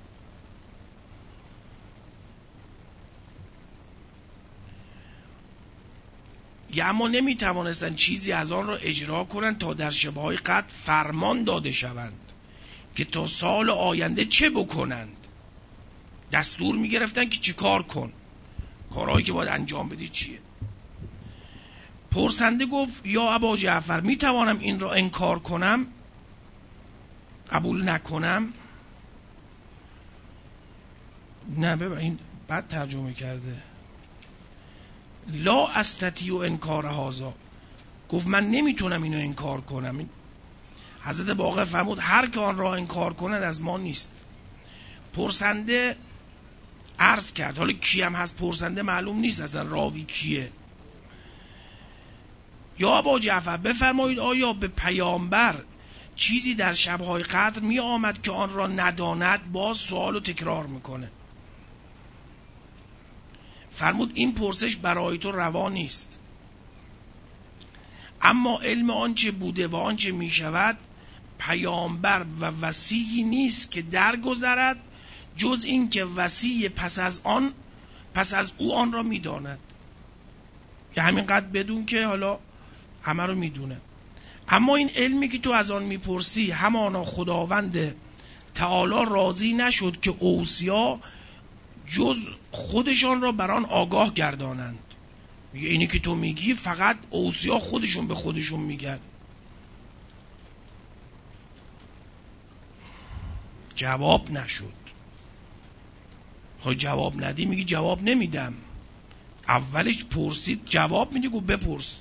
یا اما نمیتوانستند چیزی از آن را اجرا کنند تا در شبهای قدر فرمان داده شوند که تا سال آینده چه بکنند. دستور میگرفتن که چی کار کن، کارهایی که باید انجام بدی چیه. پرسنده گفت یا ابا جعفر میتوانم این را انکار کنم، قبول نکنم؟ نه ببین این بد ترجمه کرده. لا استطیع انکار هذا، گفت من نمیتونم اینو انکار کنم. حضرت باقر فرمود هر که آن را انکار کند از ما نیست. پرسنده عرض کرد، حالا کیم هست پرسنده معلوم نیست اصلا راوی کیه. یا ابا جعفر بفرمایید آیا به پیامبر چیزی در شبهای قدر می آمد که آن را نداند؟ باز سوالو تکرار میکنه. فرمود این پرسش برای تو روا نیست، اما علم آنچه بوده و آنچه می شود پیامبر و وصی نیست که درگذرد جز این که وصی پس از آن پس از او آن را می داند. که همینقدر بدون که حالا همه رو می دونه. اما این علمی که تو از آن می پرسی همانا خداوند تعالی راضی نشد که اوصیا جز خودشان را بر آن آگاه گردانند. میگه اینی که تو میگی فقط اوصیا خودشون به خودشون میگن. جواب نشد. خواهی جواب ندی میگی جواب نمیدم. اولش پرسید جواب میدی گو بپرس.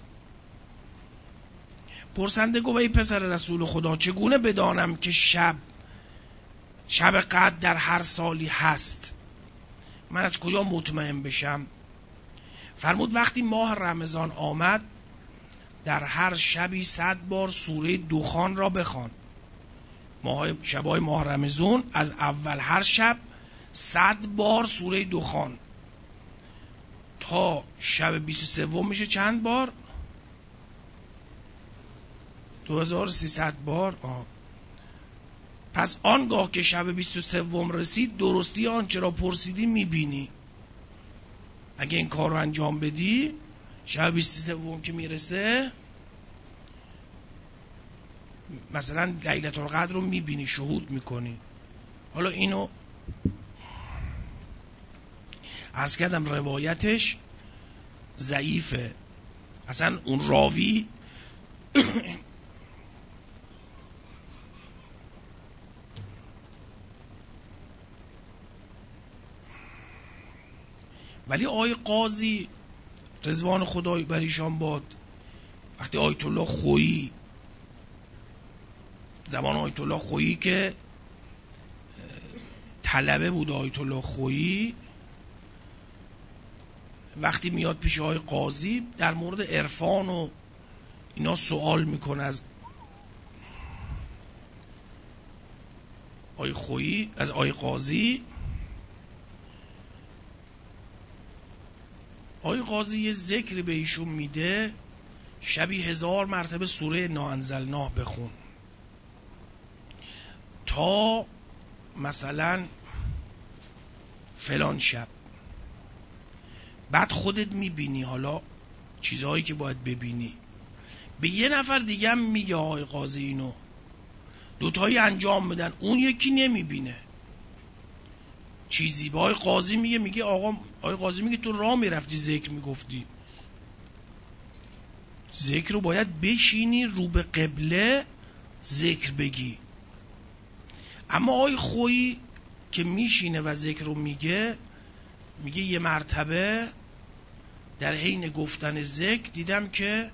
پرسنده گو ای پسر رسول خدا چگونه بدانم که شب شب قدر در هر سالی هست؟ من از کجا مطمئن بشم؟ فرمود وقتی ماه رمضان آمد در هر شبی صد بار سوره دخان را بخوان. ماه شبای ماه رمضان از اول هر شب صد بار سوره دخان تا شب بیست و سوم میشه چند بار؟ دو هزار و سیصد بار. آه. پس آنگاه که شب بیست و سوم رسید درستی آنچه را پرسیدی میبینی. اگه این کار رو انجام بدی شب بیست و سوم که میرسه مثلا لیلة القدر رو میبینی، شهود میکنی. حالا اینو عرض کردم روایتش ضعیفه، اصلا اون راوی ولی آقای قاضی رضوان خدای بر ایشان باد وقتی آیت الله خویی زمان آیت الله خویی که طلبه بود آیت الله خویی، وقتی میاد پیش آقای قاضی در مورد عرفان و اینا سوال میکنه از آقای خویی، از آقای قاضی. آقای قاضی یه ذکری به ایشون میده، شبی هزار مرتبه سوره ناانزلناه بخون تا مثلا فلان شب. بعد خودت میبینی حالا چیزهایی که باید ببینی. به یه نفر دیگه هم میگه آقای قاضی اینو، دوتایی انجام بدن، اون یکی نمیبینه چیزی. با آقای قاضی میگه میگه آقا آقای قاضی میگه تو راه میرفتی ذکر میگفتی، ذکر رو باید بشینی رو به قبله ذکر بگی. اما آقای خویی که میشینه و ذکر رو میگه میگه یه مرتبه در حین گفتن ذکر دیدم که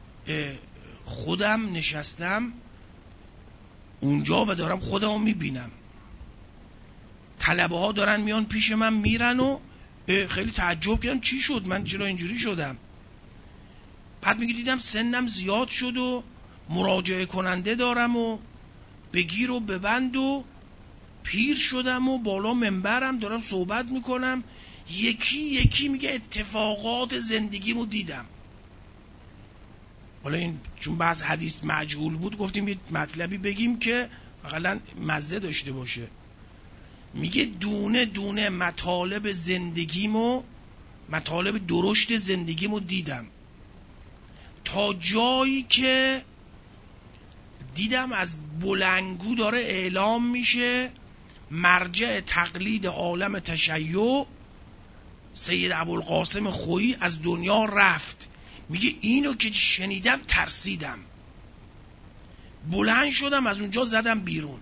خودم نشستم اونجا و دارم خودم رو میبینم، طلبه ها دارن میان پیش من میرن و خیلی تعجب کردم چی شد، من چرا اینجوری شدم. بعد میگه دیدم سنم زیاد شد و مراجعه کننده دارم و بگیر و ببند و پیر شدم و بالا منبرم دارم صحبت میکنم، یکی یکی میگه اتفاقات زندگیمو دیدم. حالا این چون بعض حدیث مجهول بود گفتیم یه مطلبی بگیم که حداقل مزه داشته باشه. میگه دونه دونه مطالب زندگیمو، مطالب درشت زندگیمو دیدم تا جایی که دیدم از بلنگو داره اعلام میشه مرجع تقلید عالم تشیع سید ابوالقاسم خویی از دنیا رفت. میگه اینو که شنیدم ترسیدم، بلند شدم از اونجا زدم بیرون.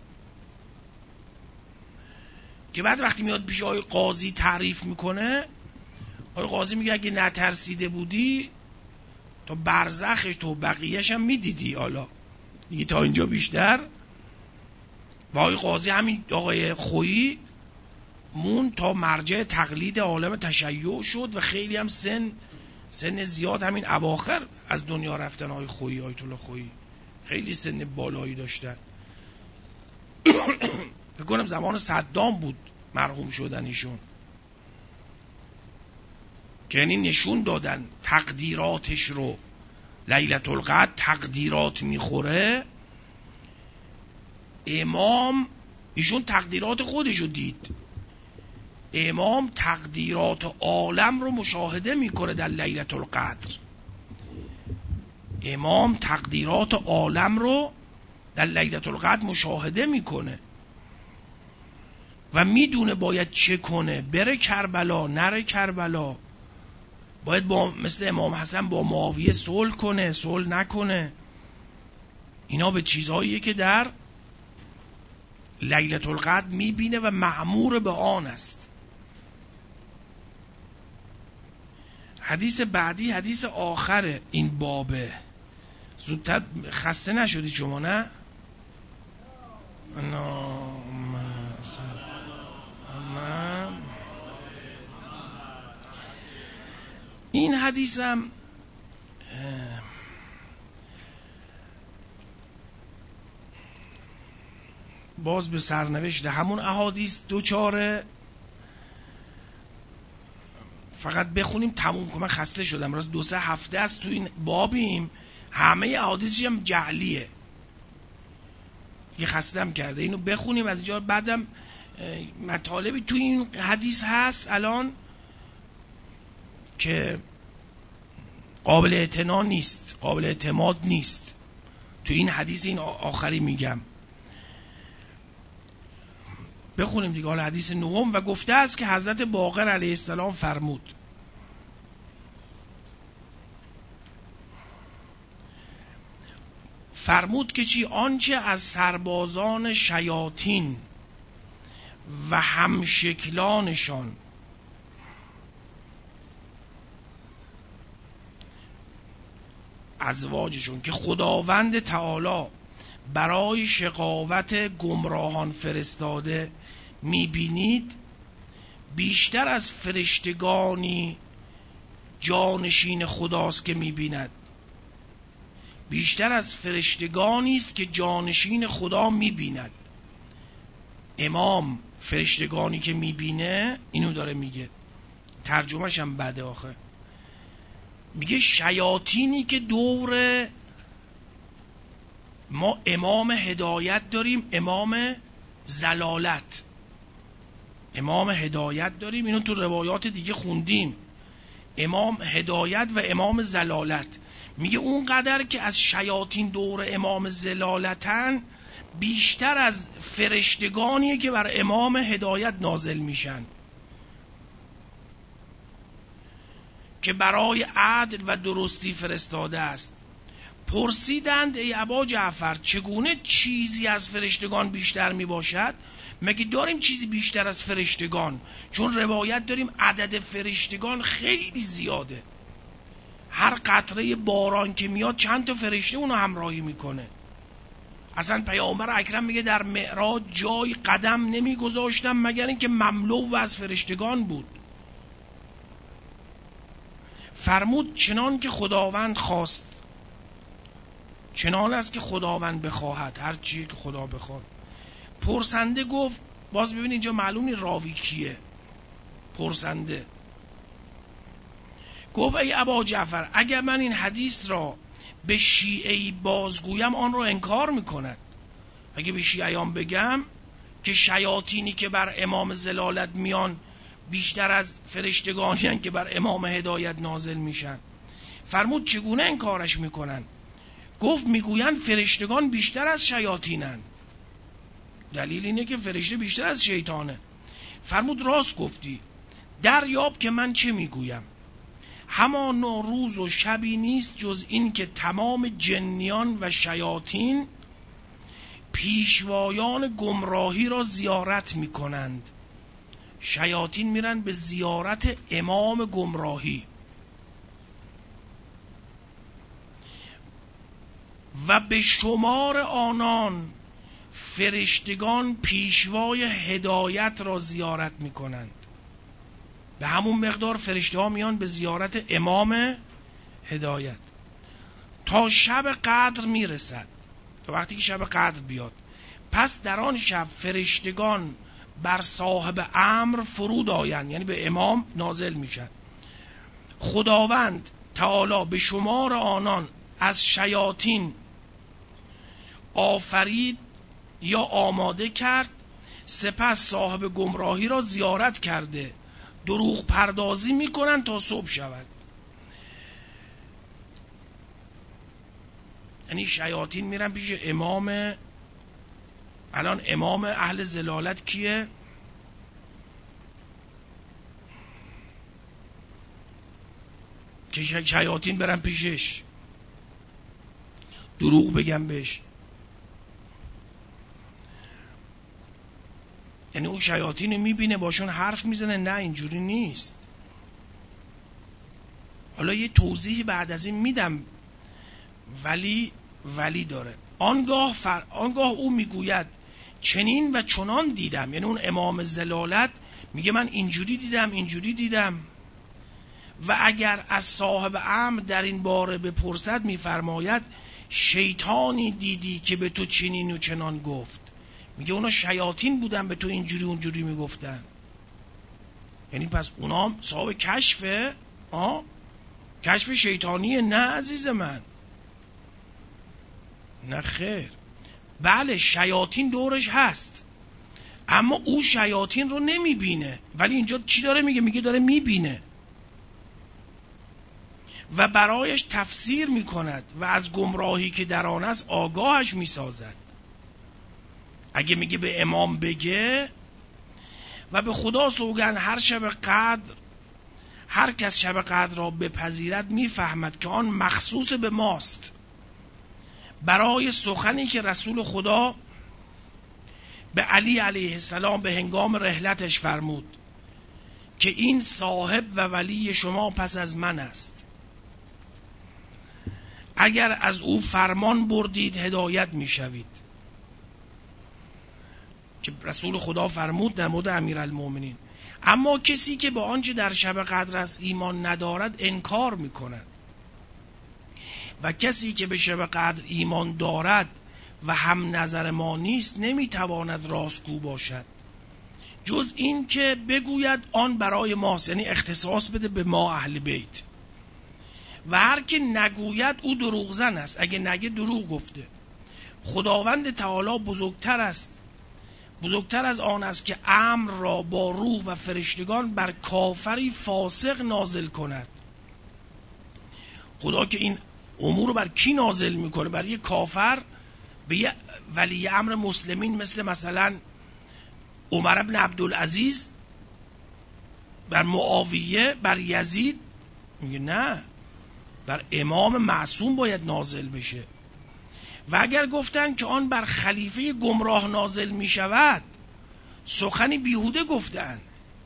که بعد وقتی میاد پیش آقای قاضی تعریف میکنه، آقای قاضی میگه اگه نترسیده بودی تا برزخش تو بقیهش هم میدیدی، حالا دیگه تا اینجا بیشتر. و آقای قاضی همین آقای خویی مون تا مرجع تقلید عالم تشیع شد و خیلی هم سن سن زیاد همین اواخر از دنیا رفتن. آقای خویی آیت الله خویی خیلی سن بالایی داشتن. فکر کنم زمان صدام بود مرحوم شدن ایشون، که یعنی نشون دادن تقدیراتش رو. لیلة القدر تقدیرات میخوره. امام ایشون تقدیرات خودش رو دید، امام تقدیرات عالم رو مشاهده میکنه در لیلة القدر. امام تقدیرات عالم رو در لیلة القدر مشاهده میکنه و میدونه باید چه کنه، بره کربلا نره کربلا، باید با مثل امام حسن با معاویه صلح کنه صلح نکنه. اینا به چیزهاییه که در لیلة القدر میبینه و مأمور به آن است. حدیث بعدی حدیث آخر این بابه. زودتر خسته نشدید شما نه؟ نه این حدیثم باز به سرنوشت همون احادیث دوچاره. فقط بخونیم تموم کنم، من خسته شدم، راست دو سه هفته است تو این بابیم، همه احادیثش هم جعلیه، یه خستم کرده. اینو بخونیم از اینجا، بعدم مطالبی تو این حدیث هست الان که قابل اعتنا نیست، قابل اعتماد نیست. تو این حدیث این آخری میگم، بخونیم دیگه. حالا حدیث نهم: و گفته است که حضرت باقر علیه السلام فرمود فرمود که چی؟ آنچه از سربازان شیاطین و همشکلانشان ازواجشون که خداوند تعالی برای شقاوت گمراهان فرستاده میبینید، بیشتر از فرشتگانی جانشین خداست که میبیند، بیشتر از فرشتگانی است که جانشین خدا میبیند. امام فرشتگانی که میبینه، اینو داره میگه، ترجمهش هم بده آخه، میگه شیاطینی که دور ما امام هدایت داریم، امام زلالت، امام هدایت داریم، اینو تو روایات دیگه خوندیم، امام هدایت و امام زلالت. میگه اون قدر که از شیاطین دور امام زلالتن، بیشتر از فرشتگانیه که بر امام هدایت نازل میشن، که برای عدل و درستی فرستاده است. پرسیدند ای ابا جعفر چگونه چیزی از فرشتگان بیشتر می باشد؟ مگه داریم چیزی بیشتر از فرشتگان؟ چون روایت داریم عدد فرشتگان خیلی زیاده، هر قطره باران که میاد چند تا فرشته اونو همراهی میکنه. اصلا پیامبر اکرم میگه در معراج جای قدم نمیگذاشتم مگر اینکه مملو از فرشتگان بود. فرمود چنان که خداوند خواست چنان است که خداوند بخواهد، هر چی که خدا بخواد. پرسنده گفت، باز ببین اینجا معلوم نیست راوی کیه، پرسنده گفت ای ابا جعفر اگر من این حدیث را به شیعه‌ای بازگویم آن را انکار میکند. اگه به شیعیان بگم که شیاطینی که بر امام زلالت میان بیشتر از فرشتگانی هستند که بر امام هدایت نازل میشن، فرمود چگونه انکارش میکنن؟ گفت میگویند فرشتگان بیشتر از شیاطینن. دلیل اینه که فرشته بیشتر از شیطانه. فرمود راست گفتی، دریاب که من چه میگویم. همان روز و شبی نیست جز این که تمام جنیان و شیاطین پیشوایان گمراهی را زیارت میکنند. شیاطین میرن به زیارت امام گمراهی و به شمار آنان فرشتگان پیشوای هدایت را زیارت میکنند. به همون مقدار فرشته ها میان به زیارت امام هدایت تا شب قدر میرسد، تا وقتی که شب قدر بیاد. پس در آن شب فرشتگان بر صاحب امر فرود آیند، یعنی به امام نازل میشن. خداوند تعالی به شمار آنان از شیاطین آفرید یا آماده کرد، سپس صاحب گمراهی را زیارت کرده دروغ پردازی میکنن تا صبح شود. یعنی شیاطین میرن پیش امام. الان امام اهل زلالت کیه؟ که شیاطین برن پیشش دروغ بگن بهش. یعنی اون شیاطین رو میبینه باشون حرف میزنه؟ نه اینجوری نیست. حالا یه توضیحی بعد از این میدم، ولی ولی داره. آنگاه, فر... آنگاه او میگوید چنین و چنان دیدم، یعنی اون امام زلالت میگه من اینجوری دیدم اینجوری دیدم. و اگر از صاحب امر در این باره بپرسد میفرماید شیطانی دیدی که به تو چنین و چنان گفت. میگه اونا شیاطین بودن به تو اینجوری اونجوری میگفتن. یعنی پس اونا صاحب کشفه؟ آه؟ کشف شیطانیه؟ نه عزیز من، نه خیر. بله شیاطین دورش هست، اما او شیاطین رو نمیبینه. ولی اینجا چی داره میگه؟ میگه داره میبینه و برایش تفسیر میکند و از گمراهی که در آن است آگاهش میسازد. اگه میگه به امام بگه و به خدا سوگند هر شب قدر هر کس شب قدر را بپذیرد میفهمد که آن مخصوص به ماست، برای سخنی که رسول خدا به علی علیه السلام به هنگام رحلتش فرمود که این صاحب و ولی شما پس از من است. اگر از او فرمان بردید هدایت میشوید. که رسول خدا فرمود در مورد امیرالمومنین. اما کسی که به آنچه در شب قدر است ایمان ندارد انکار میکند و کسی که به شب قدر ایمان دارد و هم نظر ما نیست نمیتواند راستگو باشد جز این که بگوید آن برای ماست، یعنی اختصاص بده به ما اهل بیت، و هر که نگوید او دروغزن است. اگه نگه دروغ گفته. خداوند تعالی بزرگتر است، بزرگتر از آن است که امر را با روح و فرشتگان بر کافری فاسق نازل کند. خدا که این امور رو بر کی نازل میکنه؟ بر یه کافر، به یه ولی امر مسلمین مثل مثلا عمر بن عبدالعزیز، بر معاویه، بر یزید؟ میگه نه، بر امام معصوم باید نازل بشه. و اگر گفتن که آن بر خلیفه گمراه نازل می شود سخنی بیهوده گفتند.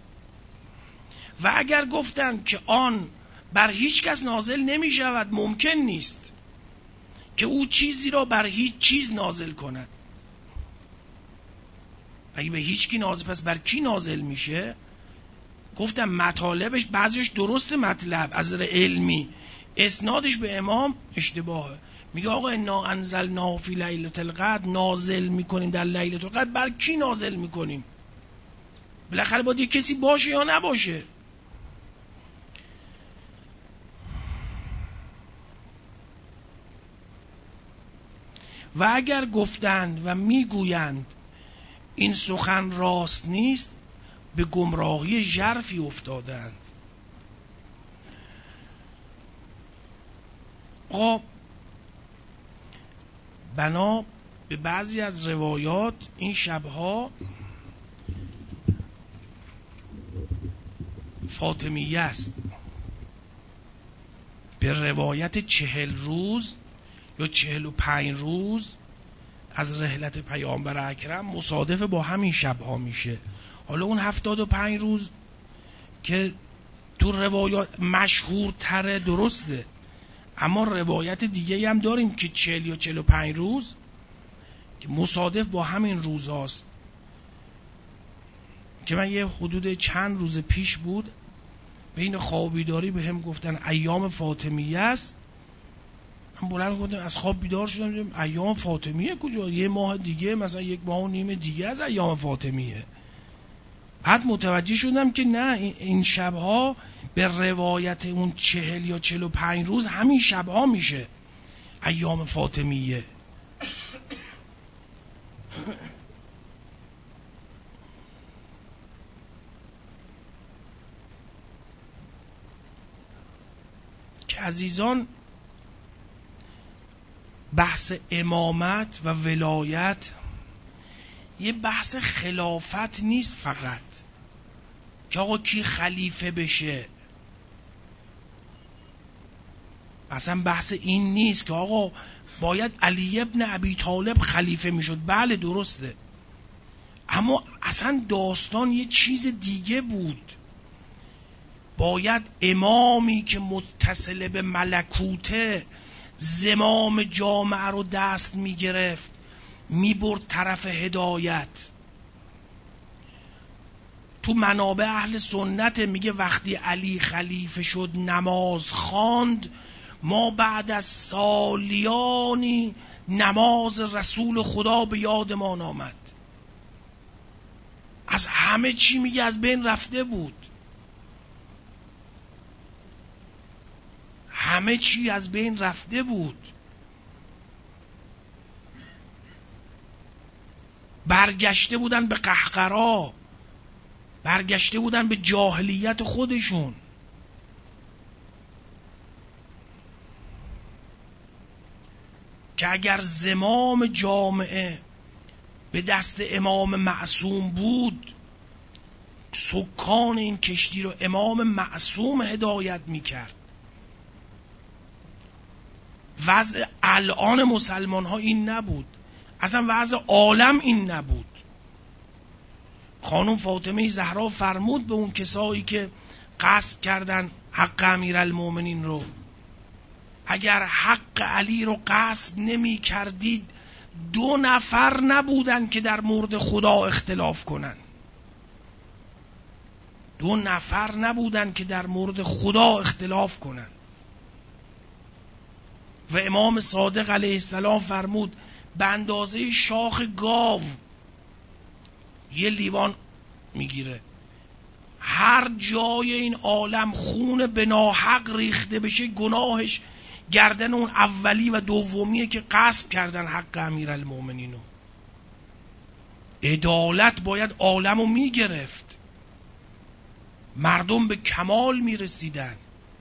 و اگر گفتن که آن بر هیچ کس نازل نمی شود ممکن نیست که او چیزی را بر هیچ چیز نازل کند. اگه به هیچ کی نازل، پس بر کی نازل میشه؟ گفتم مطالبش بعضیش درست، مطلب از نظر علمی، اسنادش به امام اشتباهه. میگه آقا انا انزلناه فی لیلة القدر، نازل میکنیم در لیلة القدر. بر کی نازل میکنیم؟ بالاخره باید یه کسی باشه یا نباشه. و اگر گفتند و میگویند این سخن راست نیست به گمراهی ژرفی افتادند. آقا بنا به بعضی از روایات این شبها فاطمیه است. به روایت چهل روز یا چهل و پنج روز از رحلت پیامبر اکرم مصادف با همین شبها میشه. حالا اون هفتاد و پنج روز که تو روایات مشهورتره درسته، اما روایت دیگه هم داریم که چهل یا چهل و پنج روز که مصادف با همین روز هاست. که من یه حدود چند روز پیش بود بین خواب بیداری به هم گفتن ایام فاطمیه است. من بلند گفتم از خواب بیدار شدم، ایام فاطمیه کجا؟ یه ماه دیگه، مثلا یک ماه و نیم دیگه از ایام فاطمیه. بعد متوجه شدم که نه، این شبها به روایت اون چهل یا چهل و پنج روز همین شبها میشه ایام فاطمیه. که عزیزان بحث امامت و ولایت یه بحث خلافت نیست فقط که آقا کی خلیفه بشه. اصلا بحث این نیست که آقا باید علی ابن ابی طالب خلیفه میشد. بله درسته، اما اصلا داستان یه چیز دیگه بود. باید امامی که متصل به ملکوته زمام جامعه رو دست میگرفت میبرد طرف هدایت. تو منابع اهل سنت میگه وقتی علی خلیفه شد نماز خواند، ما بعد از سالیانی نماز رسول خدا به یادمان آمد. از همه چی میگه از بین رفته بود، همه چی از بین رفته بود. برگشته بودن به قهقرا، برگشته بودن به جاهلیت خودشون. که اگر زمام جامعه به دست امام معصوم بود، سکان این کشتی رو امام معصوم هدایت میکرد. وضع الان مسلمان ها این نبود، اصلا وضع عالم این نبود. خانم فاطمه زهرا فرمود به اون کسایی که غصب کردن حق امیرالمومنین رو، اگر حق علی رو غصب نمی کردید دو نفر نبودن که در مورد خدا اختلاف کنن. دو نفر نبودن که در مورد خدا اختلاف کنن. و امام صادق علیه السلام فرمود به اندازه شاخ گاو یه لیوان میگیره. هر جای این عالم خون به ناحق ریخته بشه گناهش گردن اون اولی و دومیه که غصب کردن حق امیرالمومنینو. عدالت باید عالمو میگرفت، مردم به کمال میرسیدن.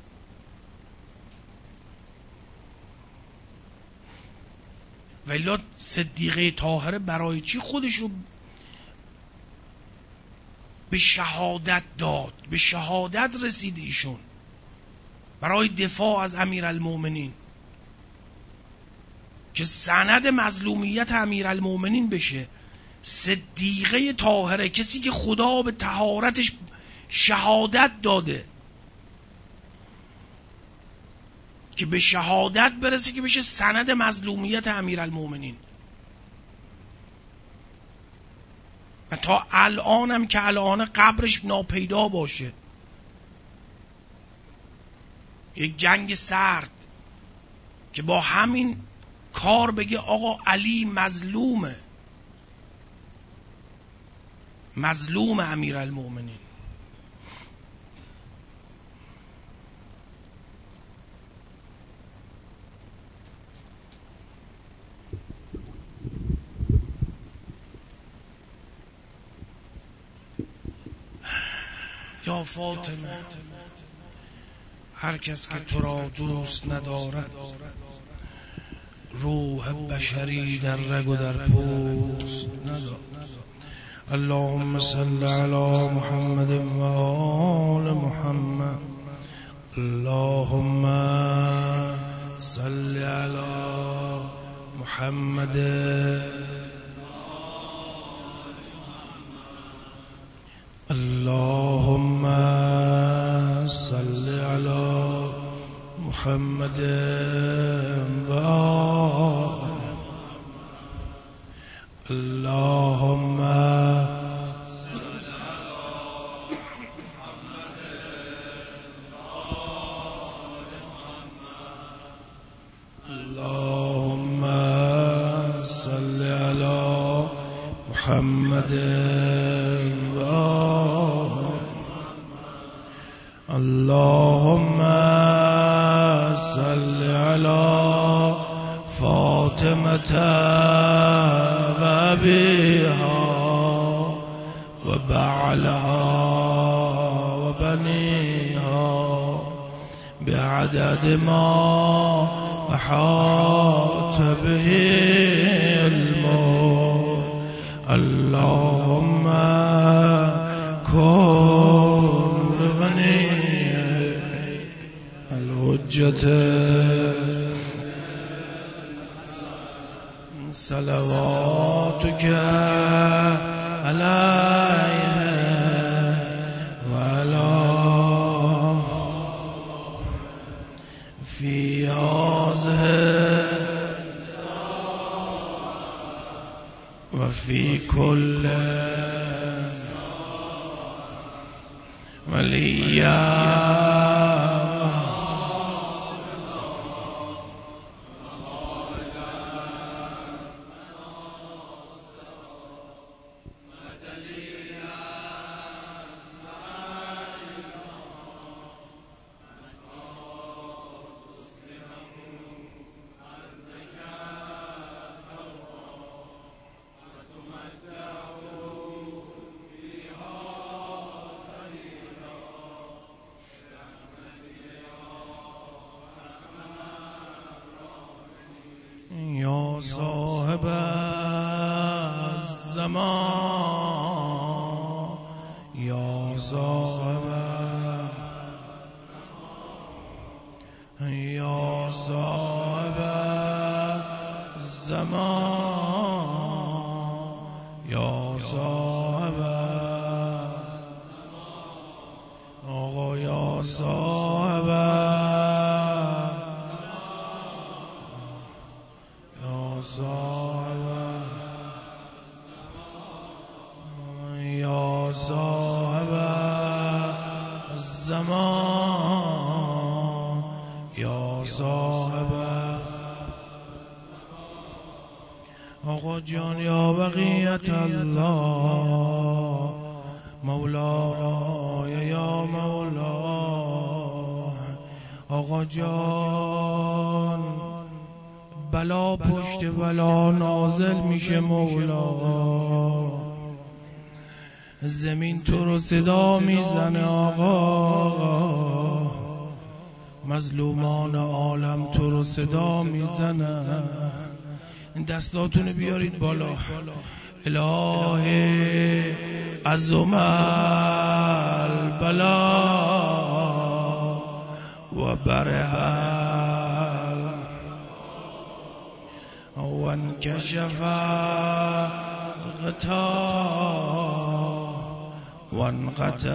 ولی صدیقه طاهره برای چی خودش رو به شهادت داد؟ به شهادت رسید ایشون برای دفاع از امیرالمومنین، که سند مظلومیت امیرالمومنین بشه. صدیقه طاهره، کسی که خدا به طهارتش شهادت داده، که به شهادت برسه که بشه سند مظلومیت امیرالمومنین. و تا الانم که الان قبرش ناپیدا باشه. یک جنگ سرد که با همین کار بگه آقا علی مظلومه، مظلوم امیرالمومنین. یا فاطمه، هر کس که تو را دوست ندارد روح بشری در رگ و در پوست ندارد. اللهم صل علی محمد و آل محمد. اللهم صل علی محمد. اللهم صل علی محمد و آل. اللهم صل علی محمد و آل محمد. اللهم صل علی محمد و آل. اللهم صل علی فاطمة و أبيها و بعلها و بنيها بعدد ما أحاط به علمه. اللهم كن لبني الحجة صلواتك عليه وعلى في هذه وفي كل وليا یا صاحب الزمان یا صاحب یا صاحب الزمان یا صاحب آقا یا صاحب یا صاحب الزمان یا صاحب آقا جان یا بقیت الله مولای یا مولا آقا جان بلا پشت بلا نازل میشه مولا زمین تو رو صدا میزنه آقا مظلومان عالم تو رو صدا میزنه دستاتونو بیارید بالا الهی عظم البلا و برهل و انکشف الغطا و انقطع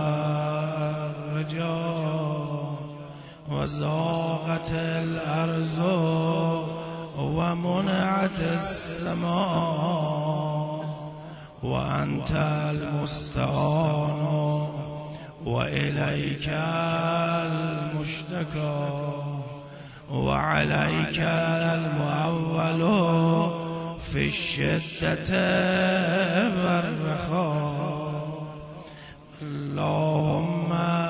الرجا و ضاقت الارض و منعت السماء و انت المستعان و الیک المشتکى و علیک المعول فی الشدة والرخاء اللهم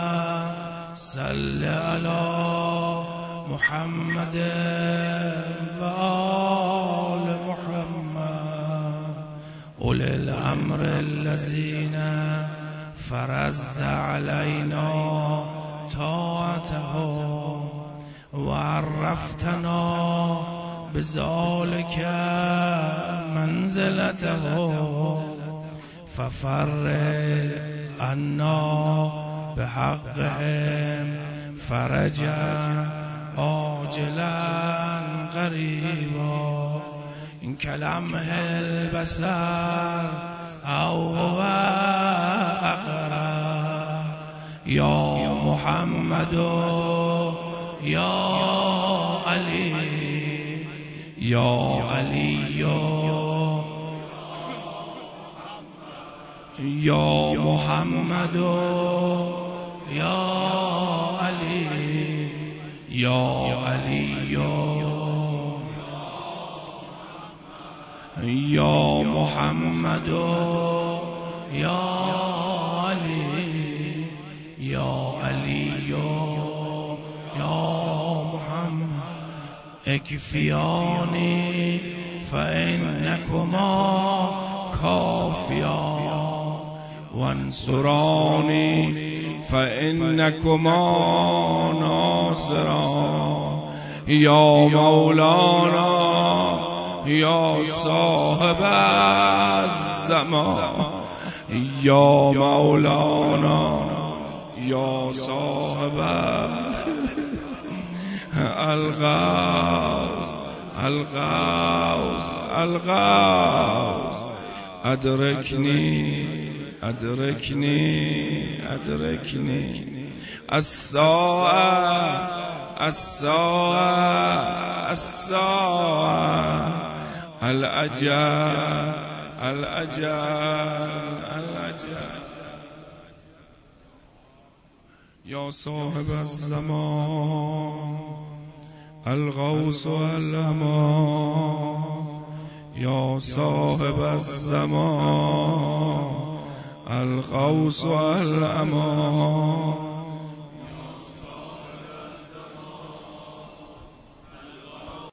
صل علی محمد و آل محمد اولی الامر الذین فرضت علینا طاعتهم و عرفتنا بذلك منزلتهم ففرج عنا بحقهم فرجا عاجلا قریبا این کلمه البصر او هو اقرب یا محمد یا علی یا علی یا محمد یا علی یا علی یا محمد یا علی یا علی یا محمد اکفیانی فانکما کافیان وانصرانی فانکما ناصران یا مولانا یا صاحب الزمان یا مولانا یا صاحب الغوث الغوث الغوث ادرکنی ادرکنی ادرکنی الساعة الساعة الساعة الأجل الأجل الأجل یا صاحب الزمان الغوث والامان یا صاحب الزمان الغوث والامان